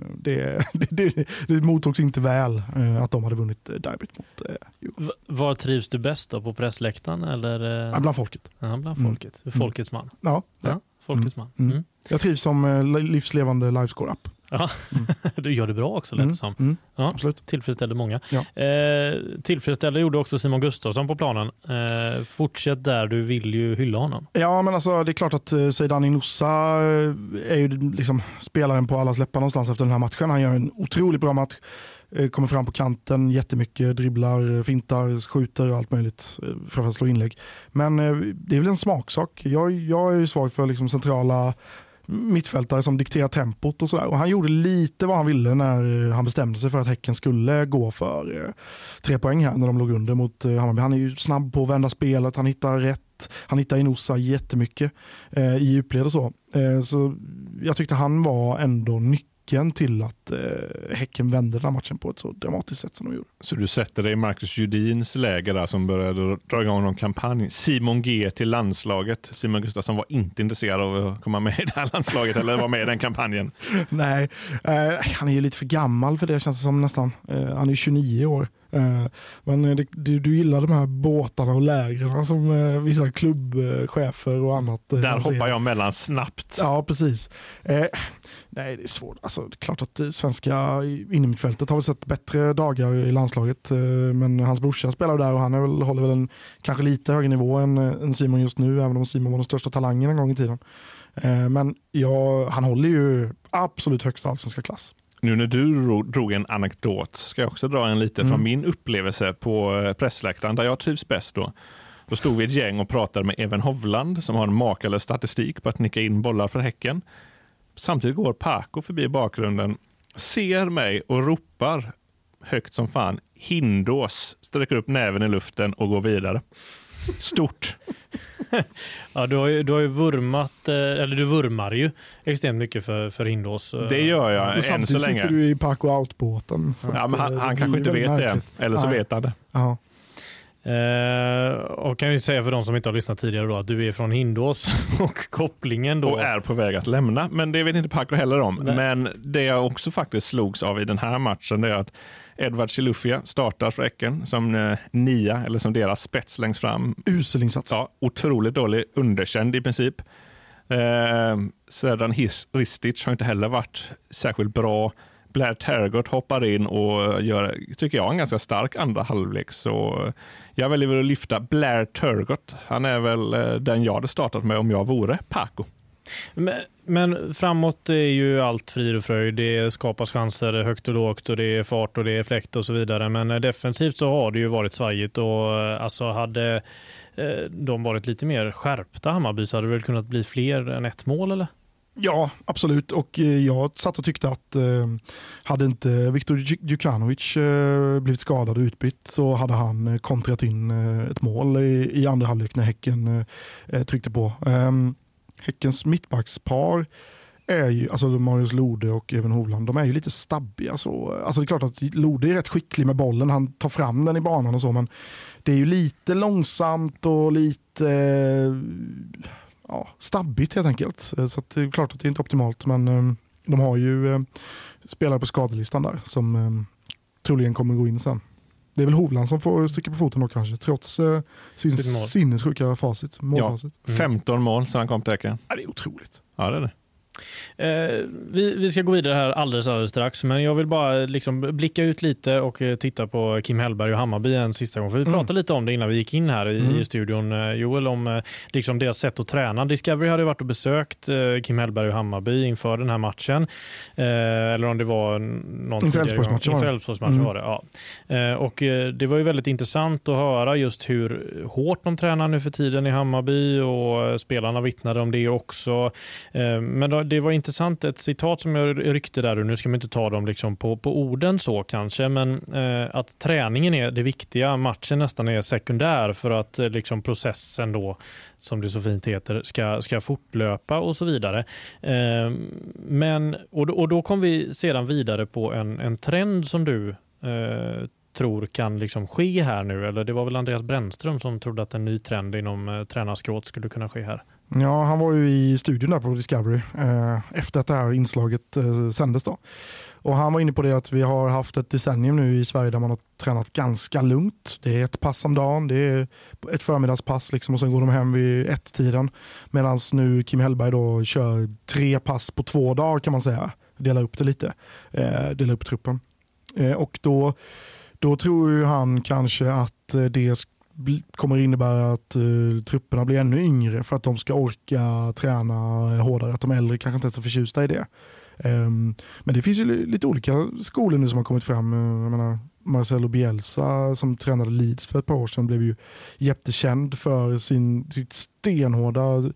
Det mottogs inte väl att de hade vunnit derbyt mot Djurgården. Var trivs du bäst då? På pressläktaren? Eller? Ja, bland folket. Ja, bland folket. Folkets man. Ja. Folkets man. Jag trivs som livslevande livescore-app. Ja, du gör det bra också, lät det som. Ja, absolut. Tillfredsställde många. Ja. Tillfredsställde gjorde också Simon Gustafsson på planen. Fortsätt där, du vill ju hylla honom. Ja, men alltså det är klart att Zeidan Inoussa är ju liksom spelaren på allas läppar någonstans efter den här matchen. Han gör en otroligt bra match. Kommer fram på kanten jättemycket, dribblar, fintar, skjuter och allt möjligt för att slå inlägg. Men det är väl en smaksak. Jag är ju svag för liksom centrala mittfältare som dikterar tempot och sådär. Och han gjorde lite vad han ville när han bestämde sig för att Häcken skulle gå för 3 poäng här när de låg under mot Hammarby. Han är ju snabb på att vända spelet, han hittar rätt, han hittar Inoussa jättemycket i djupled och så. Så jag tyckte han var ändå nyckeln till att Häcken vände den här matchen på ett så dramatiskt sätt som de gjorde. Så du sätter dig i Marcus Judins läge där som började dra igång någon kampanj. Simon G till landslaget. Simon Gustafsson var inte intresserad av att komma med i det här landslaget eller vara med i den kampanjen. Nej, han är ju lite för gammal för det, känns det som nästan. Han är 29 år. Men du gillar de här båtarna och lägren som vissa klubbchefer och annat. Där hoppar jag mellan snabbt. Ja, precis. Nej, det är svårt. Alltså, det är klart att svenska innermittfältet har väl sett bättre dagar i landslaget. Men hans brorsa spelar där och han håller väl en kanske lite högre nivå än Simon just nu, även om Simon var den största talangen en gång i tiden. Men han håller ju absolut högsta allsvenska klass. Nu när du drog en anekdot ska jag också dra en lite från min upplevelse på pressläktaren där jag trivs bäst då. Då stod vi ett gäng och pratade med Even Hovland som har en makalös statistik på att nicka in bollar för Häcken. Samtidigt går Paco förbi bakgrunden, ser mig och ropar högt som fan Hindås, sträcker upp näven i luften och går vidare. Stort. Ja, du har ju vurmat, eller du vurmar ju extremt mycket för Hindås. Det gör jag än så länge. Samtidigt sitter du i Paco Out-båten. Ja, men han kanske inte vet det, eller så vet han det. Ja. Och kan ju säga för de som inte har lyssnat tidigare då att du är från Hindås och kopplingen då. Och är på väg att lämna, men det vet inte Paco heller om. Nej. Men det jag också faktiskt slogs av i den här matchen det är att Edward Chilufya startar för Häcken som nia, eller som deras spets längst fram. Uselinsats. Ja, otroligt dålig, underkänd i princip. Sedan Ristic har inte heller varit särskilt bra. Blair Tergott hoppar in och gör, tycker jag, en ganska stark andra halvlek. Så jag väljer att lyfta Blair Tergott. Han är väl den jag hade startat med om jag vore Paco. Men framåt är ju allt frid och fröjd. Det skapas chanser högt och lågt och det är fart och det är fläkt och så vidare. Men defensivt så har det ju varit svajigt och alltså hade de varit lite mer skärpta Hammarby så hade det väl kunnat bli fler än ett mål eller? Ja, absolut. Och jag satt och tyckte att hade inte Viktor Djukanovic blivit skadad och utbytt så hade han kontrat in ett mål i andra halvlek när Häcken tryckte på. Häckens mittbackspar är ju, alltså Marius Lode och Even Hovland, de är ju lite stabbiga så. Alltså det är klart att Lode är rätt skicklig med bollen, han tar fram den i banan och så, men det är ju lite långsamt och lite stabbigt helt enkelt. Så att det är klart att det är inte optimalt, men de har ju spelare på skadelistan där som troligen kommer gå in sen. Det är väl Hovland som får stryka på foten då kanske, trots sin sinnessjuka målfacit. Ja, 15 mål sedan han kom till Häcken. Ja, det är otroligt. Ja, det är det. Vi ska gå vidare här alldeles strax, men jag vill bara liksom blicka ut lite och titta på Kim Hellberg och Hammarby en sista gång. För vi pratade lite om det innan vi gick in här i studion, Joel, om liksom deras sätt att träna. Discovery hade varit och besökt Kim Hellberg och Hammarby inför den här matchen. Eller om det var någon inför Elfsborgsmatchen var det. Ja. Och det var ju väldigt intressant att höra just hur hårt de tränar nu för tiden i Hammarby, och spelarna vittnade om det också. Men det var intressant, ett citat som jag ryckte där, och nu ska man inte ta dem liksom på orden så kanske, men att träningen är det viktiga, matchen nästan är sekundär för att liksom processen då, som det så fint heter, ska fortlöpa och så vidare. Men då kom vi sedan vidare på en trend som du tror kan liksom ske här nu, eller det var väl Andreas Brännström som trodde att en ny trend inom tränarskrået skulle kunna ske här. Ja, han var ju i studion där på Discovery efter att det här inslaget sändes då. Och han var inne på det att vi har haft ett decennium nu i Sverige där man har tränat ganska lugnt. Det är ett pass om dagen, det är ett förmiddagspass liksom, och sen går de hem vid 1-tiden. Medan nu Kim Hellberg då kör 3 pass på 2 dagar kan man säga. Delar upp det lite, delar upp truppen. Och då tror ju han kanske att det kommer innebära att trupperna blir ännu yngre för att de ska orka träna hårdare, att de äldre kanske inte är så förtjusta i det. Men det finns ju lite olika skolor nu som har kommit fram. Jag menar, Marcelo Bielsa som tränade Leeds för ett par år sedan blev ju jättekänd för sitt stenhårda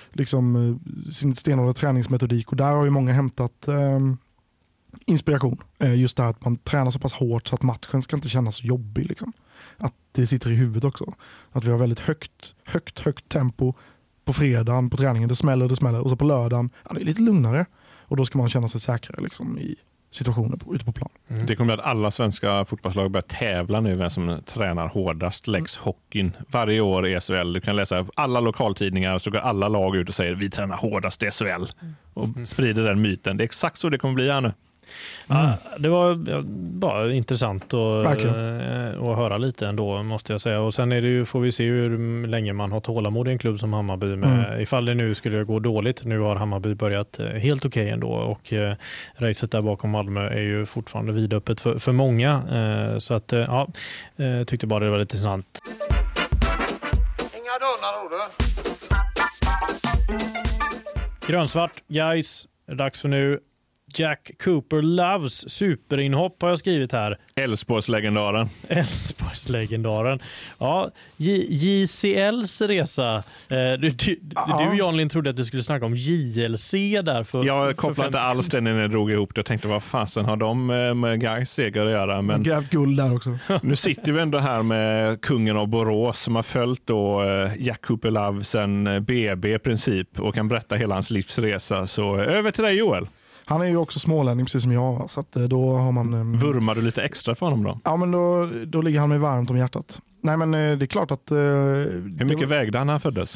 sin stenhårda träningsmetodik, och där har ju många hämtat inspiration. Just det här att man tränar så pass hårt så att matchen ska inte kännas så jobbig liksom. Att det sitter i huvudet också. Att vi har väldigt högt tempo på fredagen på träningen. Det smäller. Och så på lördagen, det är lite lugnare. Och då ska man känna sig säkrare liksom, i situationer ute på plan. Det kommer att alla svenska fotbollslag börjar tävla nu vem som tränar hårdast längs hockeyn. Varje år i SHL. Du kan läsa alla lokaltidningar, så går alla lag ut och säger vi tränar hårdast i SHL. Och sprider den myten. Det är exakt så det kommer bli här nu. Ja, det var bara intressant att höra lite ändå, måste jag säga. Och sen är det ju, får vi se hur länge man har tålamod i en klubb som Hammarby med. Ifall det nu skulle gå dåligt. Nu har Hammarby börjat helt okej ändå, och racet där bakom Malmö är ju fortfarande vidöppet för många. Så att tyckte bara det var lite intressant. Inga dörrar, Ode. Grönsvart, guys, dags för nu. Jack Cooper Loves superinhopp har jag skrivit här. Elfsborgslegendaren. Ja, JCLs resa. Du Jan Lind, trodde att du skulle snacka om JLC där för. Jag kopplade inte alls den när jag drog ihop det. Jag tänkte, vad fasen har de med Gais seger att göra? Men grävt guld där också. Nu sitter vi ändå här med kungen av Borås som har följt då Jack Cooper Love sen BB i princip och kan berätta hela hans livsresa. Så över till dig, Joel. Han är ju också smålänning precis som jag, så att då har man... Vurmar du lite extra för honom då? Ja, men då ligger han mig varmt om hjärtat. Nej, men det är klart att... Hur mycket vägde han när han föddes?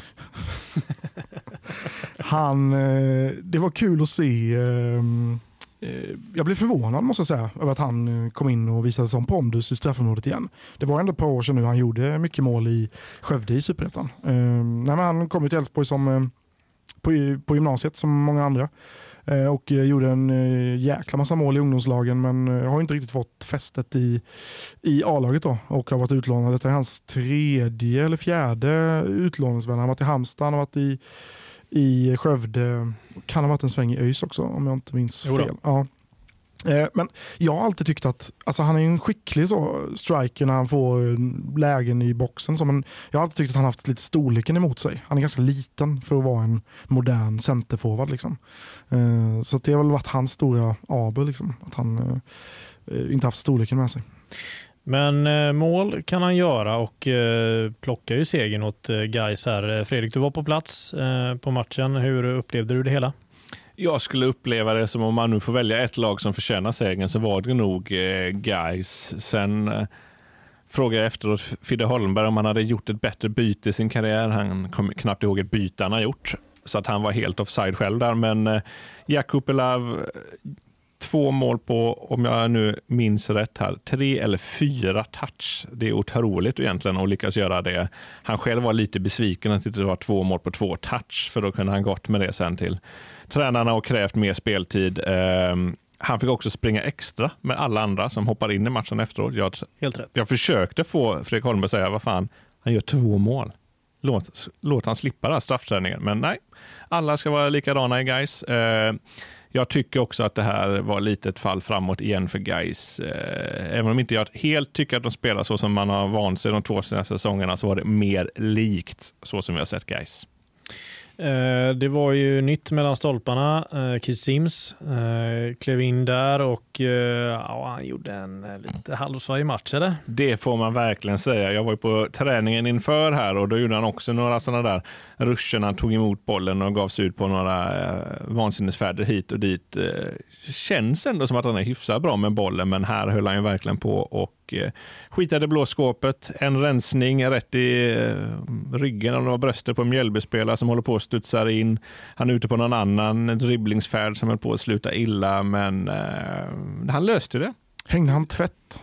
Det var kul att se... Jag blev förvånad, måste jag säga, över att han kom in och visade som pondus i straffområdet igen. Det var ändå ett par år sedan nu han gjorde mycket mål i Skövde i Superettan. Han kom ju till Elfsborg som på gymnasiet som många andra. Och gjorde en jäkla massa mål i ungdomslagen, men har inte riktigt fått fästet i A-laget då, och har varit utlånad. Detta är hans 3:e eller 4:e utlåningsvän. Han har varit i Halmstad, han har varit i Skövde, kan ha varit en sväng i ÖIS också om jag inte minns fel. Ja. Men jag har alltid tyckt att han är en skicklig striker när han får lägen i boxen. Men jag har alltid tyckt att han har haft lite storleken emot sig. Han är ganska liten för att vara en modern centerforward. Liksom. Så det har väl varit hans stora aber. Liksom, att han inte haft storleken med sig. Men mål kan han göra och plockar ju segern åt Gais här. Fredrik, du var på plats på matchen. Hur upplevde du det hela? Jag skulle uppleva det som om man nu får välja ett lag som förtjänar segern, så var det nog Gais. Sen frågade jag efteråt Fidde Holmberg om han hade gjort ett bättre byte i sin karriär. Han kom knappt ihåg ett byte han har gjort, så att han var helt offside själv där. Men Jack Cooper Love 2 mål på, om jag nu minns rätt här, 3 eller 4 touch. Det är otroligt egentligen att lyckas göra det. Han själv var lite besviken att det var 2 mål på 2 touch, för då kunde han gått med det sen till tränarna och krävt mer speltid. Han fick också springa extra med alla andra som hoppar in i matchen efteråt. Helt rätt. Jag försökte få Fredrik Holmberg säga, vad fan, han gör 2 mål. Låt han slippa den straffträningen. Men nej, alla ska vara likadana i Gais. Jag tycker också att det här var lite ett fall framåt igen för Gais. Även om inte jag helt tycker att de spelar så som man har vant sig de 2 senaste säsongerna, så var det mer likt så som vi har sett Gais. Det var ju nytt mellan stolparna. Keith Sims klev in där och han gjorde en lite halvsvaj match, eller? Det får man verkligen säga. Jag var ju på träningen inför här och då gjorde han också några sådana där ruscher. Han tog emot bollen och gav sig ut på några vansinnesfärder hit och dit. Känns ändå som att han är hyfsat bra med bollen, men här höll han ju verkligen på och skitade blåskåpet. En rensning rätt i ryggen, och det var bröstet på en Mjällbyspelare som håller på att studsa in. Han är ute på någon annan dribblingsfärd som höll på att sluta illa, men han löste det. Hängde han tvätt?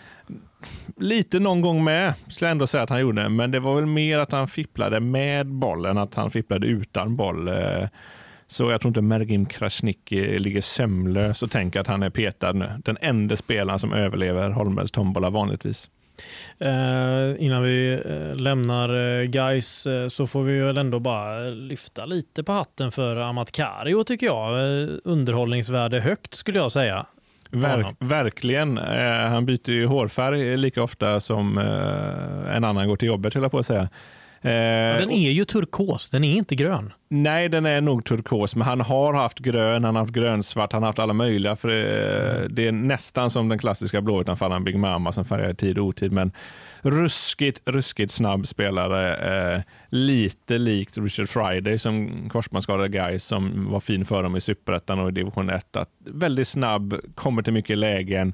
Lite någon gång med, skulle jag ändå säga att han gjorde, men det var väl mer att han fipplade med bollen, att han fipplade utan boll. Så jag tror inte Mergim Krasniqi ligger sömnlös och tänker att han är petad nu. Den enda spelaren som överlever Holmbergs tombola vanligtvis. Innan vi lämnar Gais så får vi väl ändå bara lyfta lite på hatten för Amat Kario, tycker jag. Underhållningsvärde högt, skulle jag säga. Verkligen. Han byter ju hårfärg lika ofta som en annan går till jobbet, höll jag på att säga. Den är ju turkos, den är inte grön. Nej, den är nog turkos, men han har haft grön, han har haft grönsvart, han har haft alla möjliga, för det är nästan som den klassiska blåutanfallaren Big Mama som färgar i tid och otid, men ruskigt snabb spelare, lite likt Richard Friday som korsbandsskadade Gais som var fin för dem i Superettan och i division 1, att väldigt snabb, kommer till mycket lägen.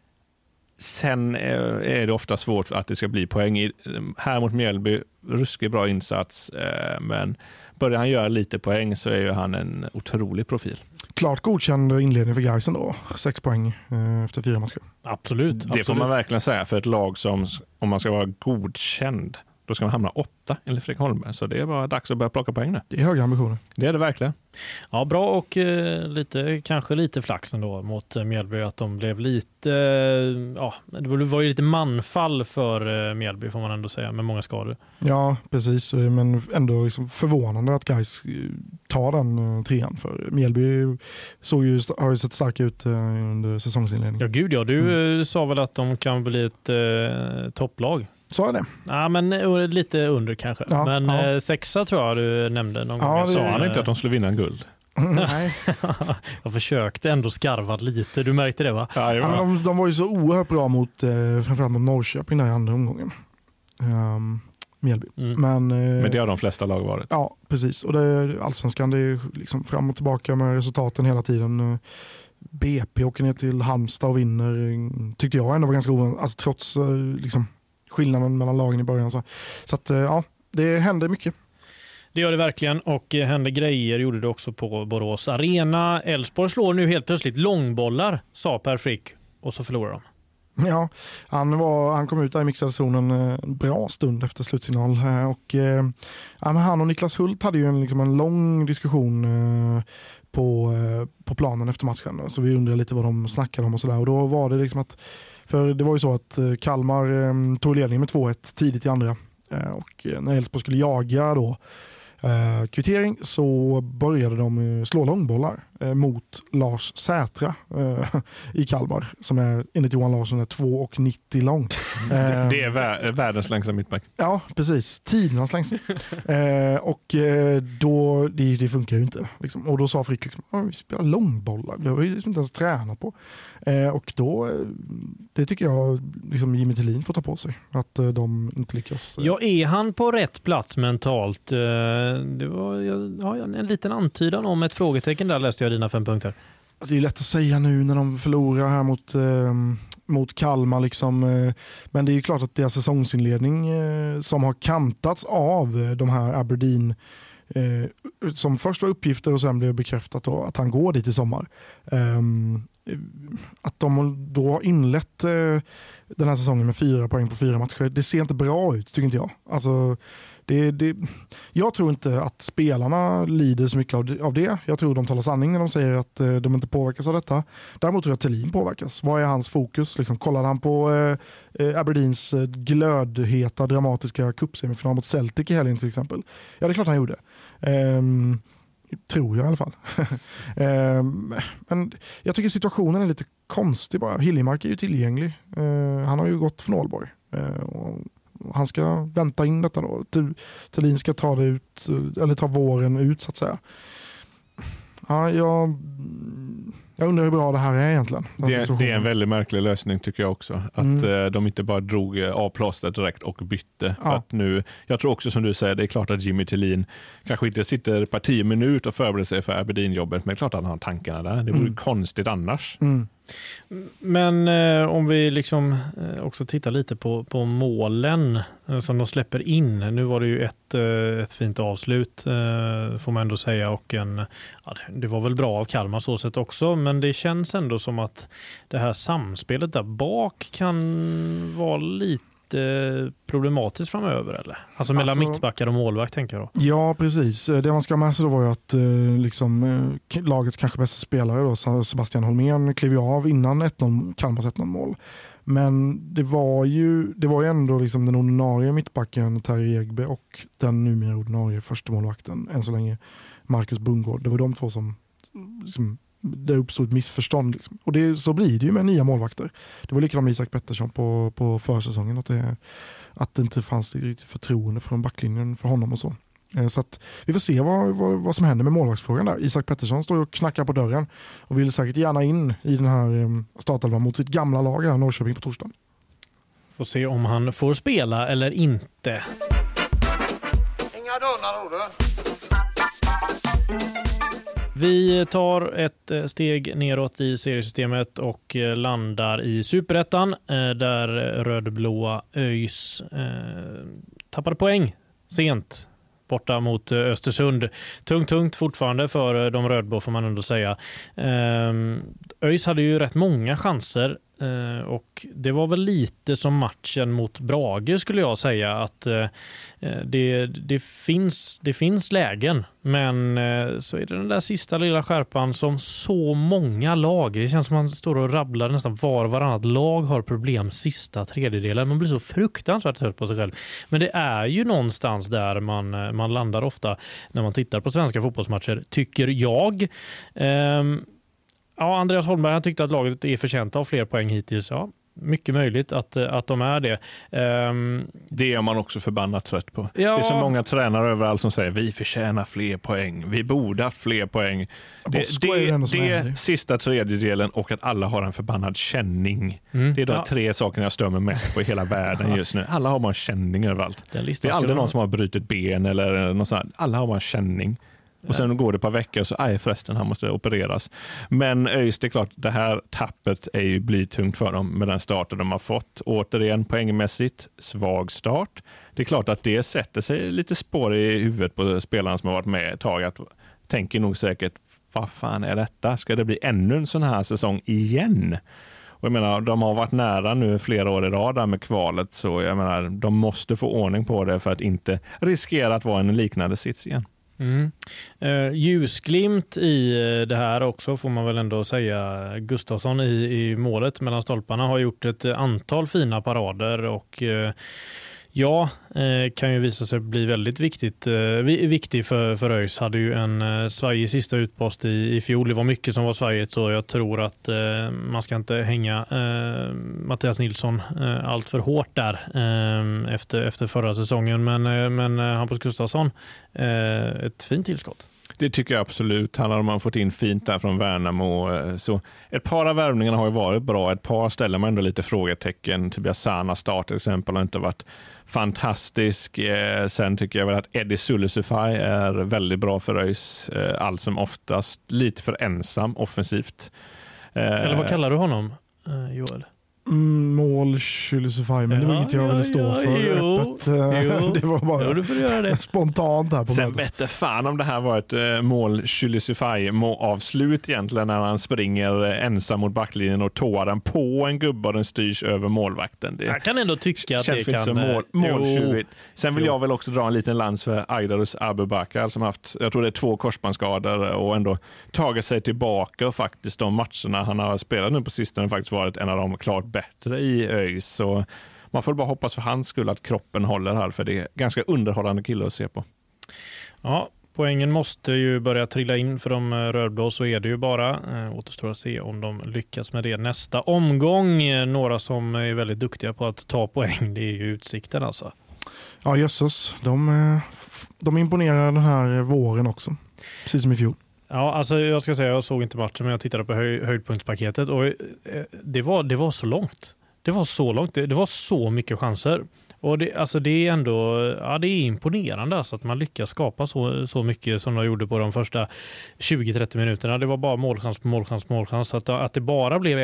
Sen är det ofta svårt att det ska bli poäng. Här mot Mjällby, ruskigt bra insats, men börjar han göra lite poäng så är ju han en otrolig profil. Klart godkänd inledning för Gaisen då. 6 poäng efter 4 matcher. Absolut. Det får man verkligen säga för ett lag som, om man ska vara godkänd, då ska man hamna 8 enligt Fredrik Holmberg. Så det är bara dags att börja plocka poäng nu. Det är höga ambitioner. Det är det verkligen. Ja, bra, och kanske lite flax ändå mot Mjällby att de blev lite, det var ju lite manfall för Mjällby får man ändå säga, med många skador. Ja, precis, men ändå liksom förvånande att Gais tar den 3:an, för Mjällby har ju sett starka ut under säsongsinledningen. Ja, gud ja, du sa väl att de kan bli ett topplag. Så är det. Ja, men lite under kanske. Ja, men 6 tror jag du nämnde någon gång. Sa han inte att de skulle vinna en guld? Nej. Jag försökte ändå skarva lite. Du märkte det, va? Ja, men de var ju så oerhört bra mot framförallt mot Norrköping där i andra omgången. Mjällby. Men det har de flesta lag varit. Ja, precis. Och allsvenskan, det är liksom fram och tillbaka med resultaten hela tiden. BP åker ner till Halmstad och vinner, tyckte jag ändå var ganska ovanligt. Alltså trots liksom skillnaden mellan lagen i början. Så att det händer mycket. Det gör det verkligen, och hände grejer gjorde det också på Borås Arena. Elfsborg slår nu helt plötsligt långbollar, sa Per Frick, och så förlorar de. Ja, han kom ut där i mixade zonen en bra stund efter slutsignal. Och han och Niklas Hult hade ju en lång diskussion på planen efter matchen. Så vi undrade lite vad de snackade om och sådär. Och då var det liksom att, för det var ju så att Kalmar tog ledning med 2-1 tidigt i andra. Och när Elfsborg skulle jaga då kvittering så började de slå långbollar mot Lars Sätra i Kalmar, som är enligt Johan Larsson 2,90 lång. Det är världens längsta mittback. Ja, precis. Tidernas längsta. Och då, det funkar ju inte. Liksom. Och då sa Frick vi spelar långbollar. Det har vi liksom inte ens tränat på. Och då, det tycker jag liksom Jimmy Tillin får ta på sig. Att de inte lyckas. Ja, är han på rätt plats mentalt? Det var en liten antydan om ett frågetecken där, läste jag dina 5 punkter. Det är lätt att säga nu när de förlorar här mot Kalmar liksom. Men det är ju klart att deras säsongsinledning som har kantats av de här Aberdeen som först var uppgifter och sen blev bekräftat då, att han går dit i sommar. att de då har inlett den här säsongen med 4 poäng på 4 matcher, det ser inte bra ut, tycker inte jag. Alltså, jag tror inte att spelarna lider så mycket av det. Jag tror de talar sanning när de säger att de inte påverkas av detta. Däremot tror jag att Thelin påverkas. Vad är hans fokus? Liksom, kollade han på Aberdeens glödheta, dramatiska cupsemifinal mot Celtic i helgen till exempel? Ja, det är klart han gjorde. Tror jag i alla fall. Men jag tycker situationen är lite konstig bara. Hiljemark är ju tillgänglig. Han har ju gått för Nålborg. Han ska vänta in detta då. Thelin ska ta det ut, eller ta våren ut så att säga. Ja, jag undrar hur bra det här är egentligen. Det är en väldigt märklig lösning tycker jag också. Att de inte bara drog av plåstret direkt och bytte. Ja. För att nu, jag tror också som du säger, det är klart att Jimmy Thelin kanske inte sitter per 10 minuter och förbereder sig för Aberdeen-jobbet. Men det är klart att han har tankarna där. Det vore konstigt annars. Men om vi liksom också tittar lite på målen som de släpper in. Nu var det ju ett fint avslut får man ändå säga, och det var väl bra av Kalmar så sätt också, men det känns ändå som att det här samspelet där bak kan vara lite problematiskt framöver, eller? Alltså mellan mittbackar och målvakt tänker jag då. Ja, precis. Det man ska med sig då var ju att lagets kanske bästa spelare då, Sebastian Holmén, klev av innan Kalmars 1-0 mål. Men det var ju ändå liksom den ordinarie mittbacken Terry Egbe och den numera ordinarie första målvakten än så länge Marcus Bungård. Det var de två som det uppstod ett missförstånd. Liksom. Och så blir det ju med nya målvakter. Det var likadant med Isak Pettersson på försäsongen. Att det inte fanns riktigt förtroende från backlinjen för honom och så. Så att vi får se vad som händer med målvaktsfrågan där. Isak Pettersson står ju och knackar på dörren och vill säkert gärna in i den här startelvan mot sitt gamla lag här, Norrköping, på torsdag. Får se om han får spela eller inte. Inga dörrar, Ove. Vi tar ett steg neråt i seriesystemet och landar i Superettan där rödblåa ÖIS tappade poäng sent borta mot Östersund. Tungt fortfarande för de rödblå får man ändå säga. ÖIS hade ju rätt många chanser och det var väl lite som matchen mot Brage skulle jag säga, att det finns lägen, men så är det den där sista lilla skärpan som så många lag, det känns som man står och rabblar nästan varannat lag har problem sista tredjedelen. Man blir så fruktansvärt trött på sig själv. Men det är ju någonstans där man landar ofta när man tittar på svenska fotbollsmatcher, tycker jag. Ja, Andreas Holmberg, han tyckte att laget är förtjänt av fler poäng hittills. Ja, mycket möjligt att de är det. Det är man också förbannat trött på. Ja. Det är så många tränare överallt som säger vi förtjänar fler poäng. Vi borde ha fler poäng. Det sista tredjedelen och att alla har en förbannad känning. Det är de 3 sakerna jag stör mig mest på i hela världen just nu. Alla har bara en känning överallt. Det är aldrig någon som har brutit ben eller något sånt. Alla har bara en känning. Och sen går det ett par veckor så förresten, han måste opereras. Men ÖIS, det är klart, det här tappet är ju blytungt för dem med den starten de har fått. Återigen poängmässigt, svag start. Det är klart att det sätter sig lite spår i huvudet på spelarna som har varit med ett tag. Att tänker nog säkert, vad fan är detta? Ska det bli ännu en sån här säsong igen? Och jag menar, de har varit nära nu flera år i rad där med kvalet, så jag menar, de måste få ordning på det för att inte riskera att vara en liknande sits igen. Ljusglimt i det här också får man väl ändå säga. Gustafsson i målet mellan stolparna har gjort ett antal fina parader och kan ju visa sig bli väldigt viktig för ÖIS. Hade ju en svajig sista utpost i fjol. Det var mycket som var svajigt, så jag tror att man ska inte hänga Mattias Nilsson allt för hårt där efter förra säsongen. Men Hampus Gustafsson, ett fint tillskott. Det tycker jag absolut. Han har man fått in fint där från Värnamo. Så ett par av värvningarna har ju varit bra. Ett par ställer man ändå lite frågetecken. Tobias Sana start till exempel har inte varit fantastisk. Sen tycker jag väl att Eddie Sulusify är väldigt bra för ÖIS. Allt som oftast lite för ensam offensivt. Eller vad kallar du honom, Joel? Mål Kyllisify, men det var inget jag ville stå för öppet. Det var bara du får göra det. Spontant här på Sen bättre fan om det här var ett mål Kyllisify avslut egentligen, när han springer ensam mot backlinjen och tåar den på en gubbe och den styrs över målvakten. Det jag kan ändå tycka att känns det kan... som måltjuvigt. Sen vill jag väl också dra en liten lans för Aidarus Abubakar som haft, jag tror det är 2 korsbandsskador och ändå tagit sig tillbaka, och faktiskt de matcherna han har spelat nu på sistone faktiskt varit en av de klart bättre i ÖIS. Så man får bara hoppas för hans skull att kroppen håller här, för det är ganska underhållande kille att se på. Ja, poängen måste ju börja trilla in för de rödblå, så är det ju bara. Återstår att se om de lyckas med det nästa omgång. Några som är väldigt duktiga på att ta poäng, det är ju Utsikten alltså. Ja, jösses. De imponerar den här våren också. Precis som i fjol. Ja, alltså jag ska säga, jag såg inte matchen, men jag tittade på höjdpunktspaketet och det var så långt. Det var så långt. Det var så mycket chanser. Och det är ändå det är imponerande alltså, att man lyckas skapa så mycket som de gjorde på de första 20-30 minuterna. Det var bara målchans. Så att det bara blev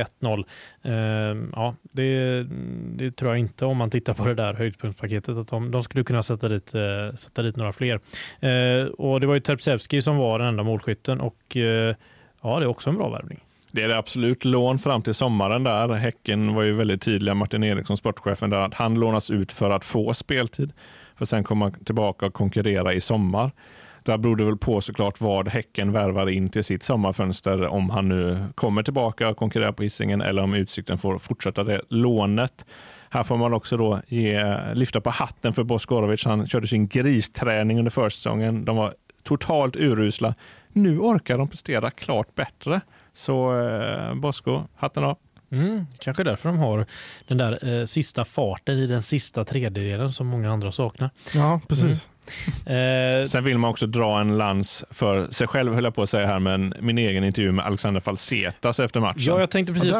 1-0, det tror jag inte, om man tittar på det där höjdpunktspaketet, att de skulle kunna sätta dit några fler. Och det var ju Terpsevski som var den enda målskytten, och det är också en bra värvning. Det är det absolut, lån fram till sommaren där. Häcken var ju väldigt tydliga, Martin Eriksson, sportchefen där, att han lånas ut för att få speltid, för sen komma tillbaka och konkurrera i sommar. Där beror det väl på såklart vad Häcken värvar in till sitt sommarfönster, om han nu kommer tillbaka och konkurrerar på Hisingen eller om Utsikten får fortsätta det lånet. Här får man också då lyfta på hatten för Boskorovic. Han körde sin gristräning under försäsongen. De var totalt urusla. Nu orkar de prestera klart bättre. Så Bosko, hatten av. Kanske därför de har den där sista farten i den sista tredjedelen som många andra saknar. Ja, precis. Sen vill man också dra en lans för sig själv, höll jag på att säga här, men min egen intervju med Alexander Falsetas efter matchen. Ja, jag tänkte precis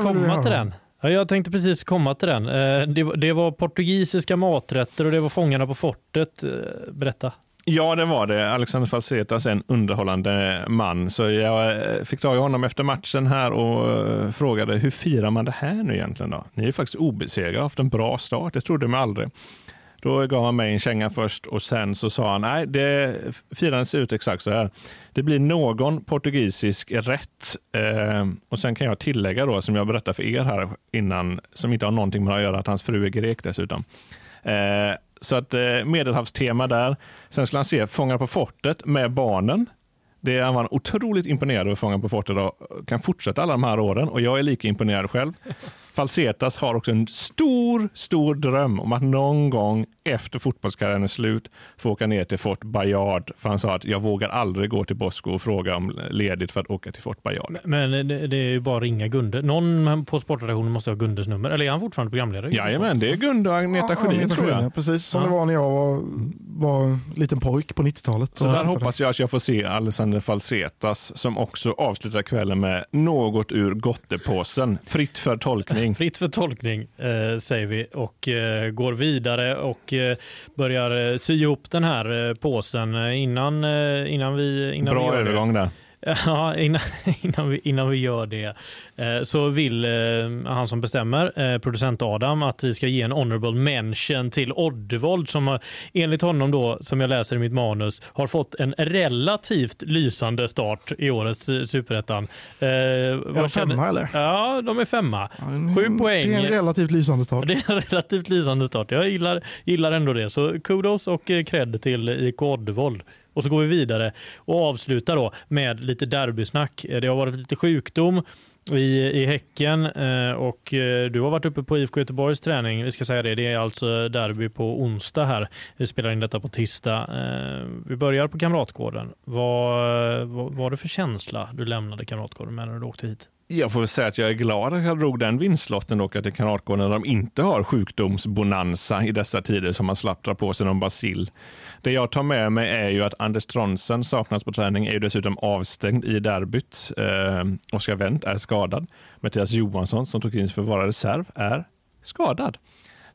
komma till den. Det var portugisiska maträtter och det var fångarna på fortet. Berätta. Ja, det var det. Alexander Falsetas är en underhållande man. Så jag fick tag i honom efter matchen här och frågade, hur firar man det här nu egentligen då? Ni är faktiskt obesegrade, haft en bra start. Det trodde mig aldrig. Då gav han mig en känga först och sen så sa han, nej, firandet ser ut exakt så här. Det blir någon portugisisk rätt. Och sen kan jag tillägga då, som jag berättade för er här innan, som inte har någonting med att göra, att hans fru är grek dessutom. Så att medelhavstema där. Sen skulle han se Fångar på fortet med barnen. Han var otroligt imponerad över Fångar på fortet och kan fortsätta alla de här åren. Och jag är lika imponerad själv. Falsetas har också en stor dröm om att någon gång efter fotbollskarriären är slut få åka ner till Fort Bayard. För han sa att jag vågar aldrig gå till Bosko och fråga om ledigt för att åka till Fort Bayard. Men det är ju bara ringa Gunde. Någon på sportredaktionen måste ha Gundes nummer. Eller är han fortfarande programledare? Jajamän, det är Gunde och Agneta Sjödin, tror jag. Precis som det var när jag var en liten pojk på 90-talet. Så där hoppas jag att jag får se Alexander Falsetas, som också avslutar kvällen med något ur gottepåsen. Fritt för tolkning. Fritt för tolkning säger vi, och går vidare och börjar sy ihop den här påsen innan vi bra övergång där. Ja, innan vi gör det så vill han som bestämmer, producent Adam, att vi ska ge en honorable mention till Oddevold, som enligt honom då, som jag läser i mitt manus, har fått en relativt lysande start i årets Superettan. Är de femma eller? Ja, de är femma. 7 poäng. Det är en relativt lysande start. Det är en relativt lysande start. Jag gillar ändå det. Så kudos och cred till IK Oddevold. Och så går vi vidare och avslutar då med lite derbysnack. Det har varit lite sjukdom i Häcken och du har varit uppe på IFK Göteborgs träning. Vi ska säga det. Det är alltså derby på onsdag här. Vi spelar in detta på tisdag. Vi börjar på Kamratgården. Vad var det för känsla du lämnade Kamratgården med när du åkte hit? Jag får säga att jag är glad att jag drog den vinstlotten och att det Kamratgården, när de inte har sjukdomsbonanza i dessa tider som man slappnar på sig någon bacill. Det jag tar med mig är ju att Anders Tronsen saknas på träning, är ju dessutom avstängd i derbyt. Oskar Wendt är skadad. Mattias Johansson, som tog in för att vara reserv, är skadad.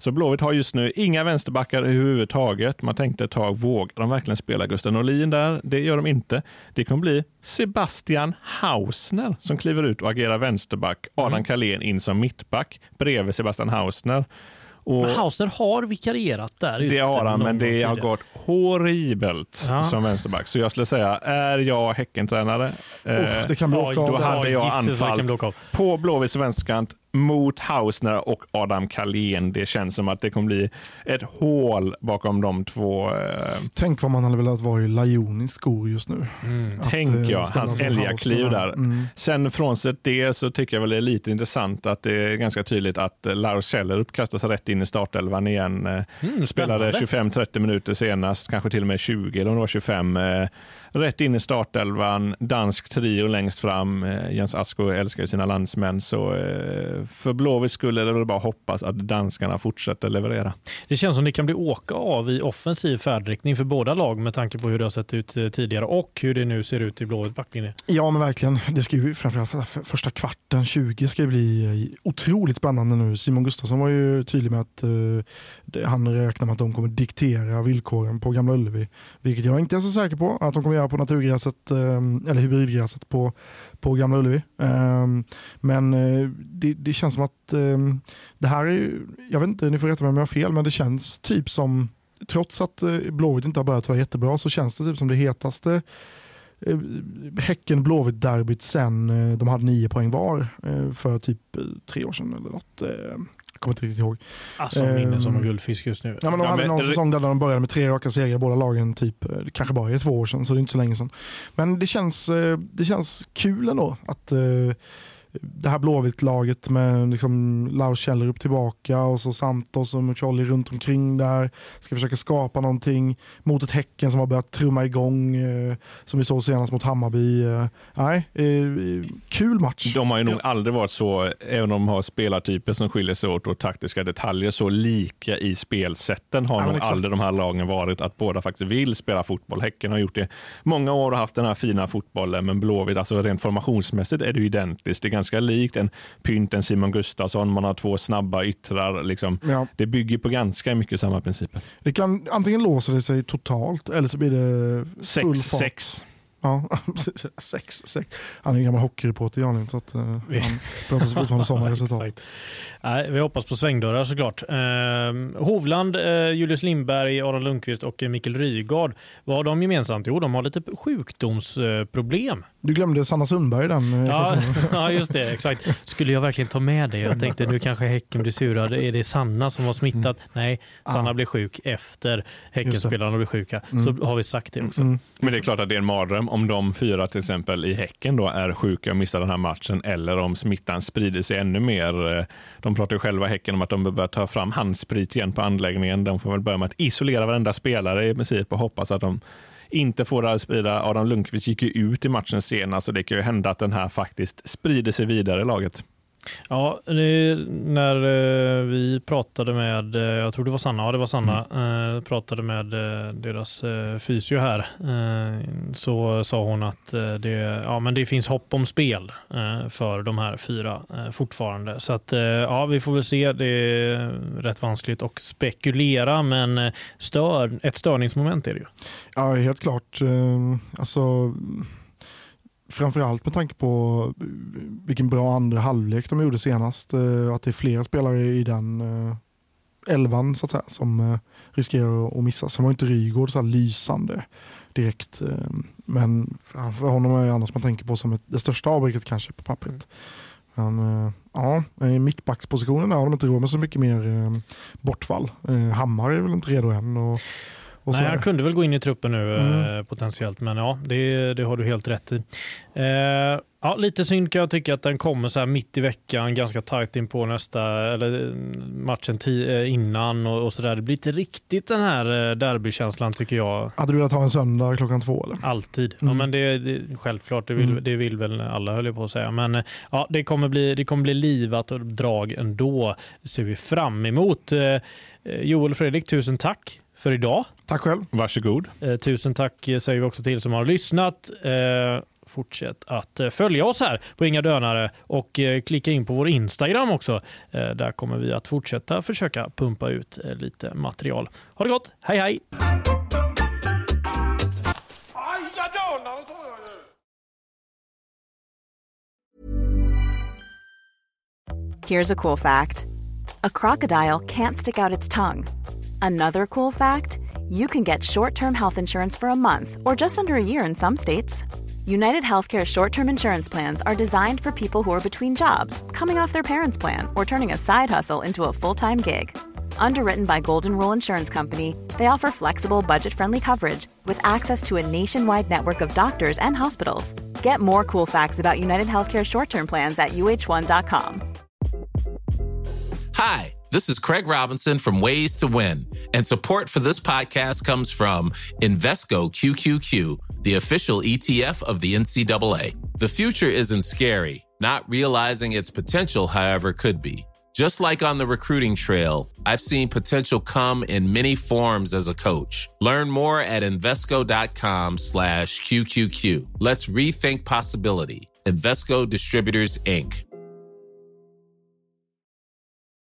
Så Blåvitt har just nu inga vänsterbackar överhuvudtaget. Man tänkte ett tag, vågar de verkligen spela Gustav Norlin där? Det gör de inte. Det kommer bli Sebastian Hausner som kliver ut och agerar vänsterback. Adam Carlén in som mittback bredvid Sebastian Hausner. Och men Hausner har vikarierat där. Det har han, men det har gått horribelt som vänsterback. Så jag skulle säga, är jag Häckentränare, det kan då hade jag anfall på Blåvitts vänsterkant mot Hausner och Adam Carlén. Det känns som att det kommer bli ett hål bakom de två. Tänk vad man hade velat vara i Lajonis skor just nu. Tänk jag, hans älgakliv där. Sen frånsett det så tycker jag väl det är lite intressant att det är ganska tydligt att Lars Kjellerup kastar sig rätt in i startelvan igen. Spelade 25-30 minuter senast, kanske till och med 20 eller om det var 25. Rätt in i startelvan, dansk trio längst fram. Jens Asko älskar sina landsmän, så för Blåvitt skulle det väl bara hoppas att danskarna fortsätter leverera. Det känns som det kan bli åka av i offensiv färdriktning för båda lag med tanke på hur det har sett ut tidigare och hur det nu ser ut i Blåvitt backlinje. Ja, men verkligen. Det ska ju framförallt första kvarten 20 ska bli otroligt spännande nu. Simon Gustafsson var ju tydlig med att han räknar med att de kommer diktera villkoren på Gamla Ullevi, vilket jag inte är så säker på att de kommer göra på naturgräset eller hybridgräset på Gamla Ullevi. Men det känns som att det här är, jag vet inte, ni får rätta mig om jag har fel, men det känns typ som, trots att Blåvitt inte har börjat vara jättebra, så känns det typ som det hetaste Häcken-Blåvitt-derbyt sen de hade 9 poäng var för typ 3 år sedan eller något. Jag kommer inte riktigt ihåg. Alltså minne som en guldfisk just nu. Ja, men de hade någon säsong där de började med 3 raka segrar båda lagen, typ kanske bara 2 år sedan, så det är inte så länge sedan. Men det känns kul ändå att det här Blåvitt-laget med liksom Lars Kjellerup tillbaka och så Santos och Muccioli runt omkring där ska försöka skapa någonting mot ett Häcken som har börjat trumma igång som vi såg senast mot Hammarby. Kul match. De har ju nog aldrig varit så, även om de har spelartyper som skiljer sig åt och taktiska detaljer, så lika i spelsätten har nog aldrig de här lagen varit, att båda faktiskt vill spela fotboll. Häcken har gjort det många år och haft den här fina fotbollen, men Blåvitt, alltså rent formationsmässigt är det ju identiskt. Det är ganska likt en Pynten, Simon Gustafsson, man har 2 snabba yttrar liksom. Ja. Det bygger på ganska mycket samma principer. Det kan antingen låsa det sig totalt eller så blir det full fart. 6-6. Ja, 6. Han är en gammal hockeyreporter, Jan, så att han pratar sig fortfarande sådana resultat. Nej, vi hoppas på svängdörrar såklart. Hovland, Julius Lindberg, Aron Lundqvist och Mikael Rygaard. Vad har de gemensamt? Jo, de har lite sjukdomsproblem. Du glömde Sanna Sundberg den. Ja, just det, exakt. Skulle jag verkligen ta med det? Jag tänkte nu kanske Häcken blir surad. Är det Sanna som var smittad? Nej, Sanna blev sjuk efter Häckenspelarna blev sjuka. Så har vi sagt det också. Men det är klart att det är en mardröm om de 4 till exempel i Häcken då är sjuka och missar den här matchen, eller om smittan sprider sig ännu mer. De pratar ju själva Häcken om att de behöver ta fram handsprit igen på anläggningen. De får väl börja med att isolera varenda spelare i princip och hoppas att de inte får det att sprida. Adam Lundqvist gick ju ut i matchen senast, så det kan ju hända att den här faktiskt sprider sig vidare i laget. Ja, när vi pratade med, jag tror det var Sanna, pratade med deras fysio här, så sa hon att det finns hopp om spel för de här 4 fortfarande. Så att vi får väl se, det är rätt vanskligt att spekulera, men ett störningsmoment är det ju. Ja, helt klart. Alltså framförallt med tanke på vilken bra andra halvlek de gjorde senast. Att det är flera spelare i den 11 så att säga, som riskerar att missa. Sen var inte Rygaard så här lysande direkt. Men för honom är det annars man tänker på som det största avbräcket kanske på pappret. Men i mittbackspositionen där har de inte råd med så mycket mer bortfall. Hammar är väl inte redo än och nej, han kunde väl gå in i truppen nu potentiellt, men ja, det har du helt rätt i. Lite synd kan jag tycka att den kommer så här mitt i veckan, ganska tajt in på eller matchen innan och så där. Det blir inte riktigt den här derbykänslan tycker jag. Hade du velat ha en söndag klockan 2 eller? Alltid. Ja, men det självklart, det vill väl alla, höll jag på att säga. Men ja, det kommer bli livat och drag ändå. Det ser vi fram emot. Joel och Fredrik, tusen tack för idag. Tack själv. Varsågod. Tusen tack säger vi också till som har lyssnat. fortsätt att följa oss här på Inga Dönare och klicka in på vår Instagram också. Där kommer vi att fortsätta försöka pumpa ut lite material. Ha det gott, hej hej! Here's a cool fact. A crocodile can't stick out its tongue. Another cool fact, you can get short-term health insurance for a month or just under a year in some states. United Healthcare short-term insurance plans are designed for people who are between jobs, coming off their parents' plan, or turning a side hustle into a full-time gig. Underwritten by Golden Rule Insurance Company, they offer flexible, budget-friendly coverage with access to a nationwide network of doctors and hospitals. Get more cool facts about United Healthcare short-term plans at uh1.com. Hi, this is Craig Robinson from Ways to Win, and support for this podcast comes from Invesco QQQ, the official ETF of the NCAA. The future isn't scary. Not realizing its potential, however, could be. Just like on the recruiting trail, I've seen potential come in many forms as a coach. Learn more at Invesco.com/QQQ. Let's rethink possibility. Invesco Distributors, Inc.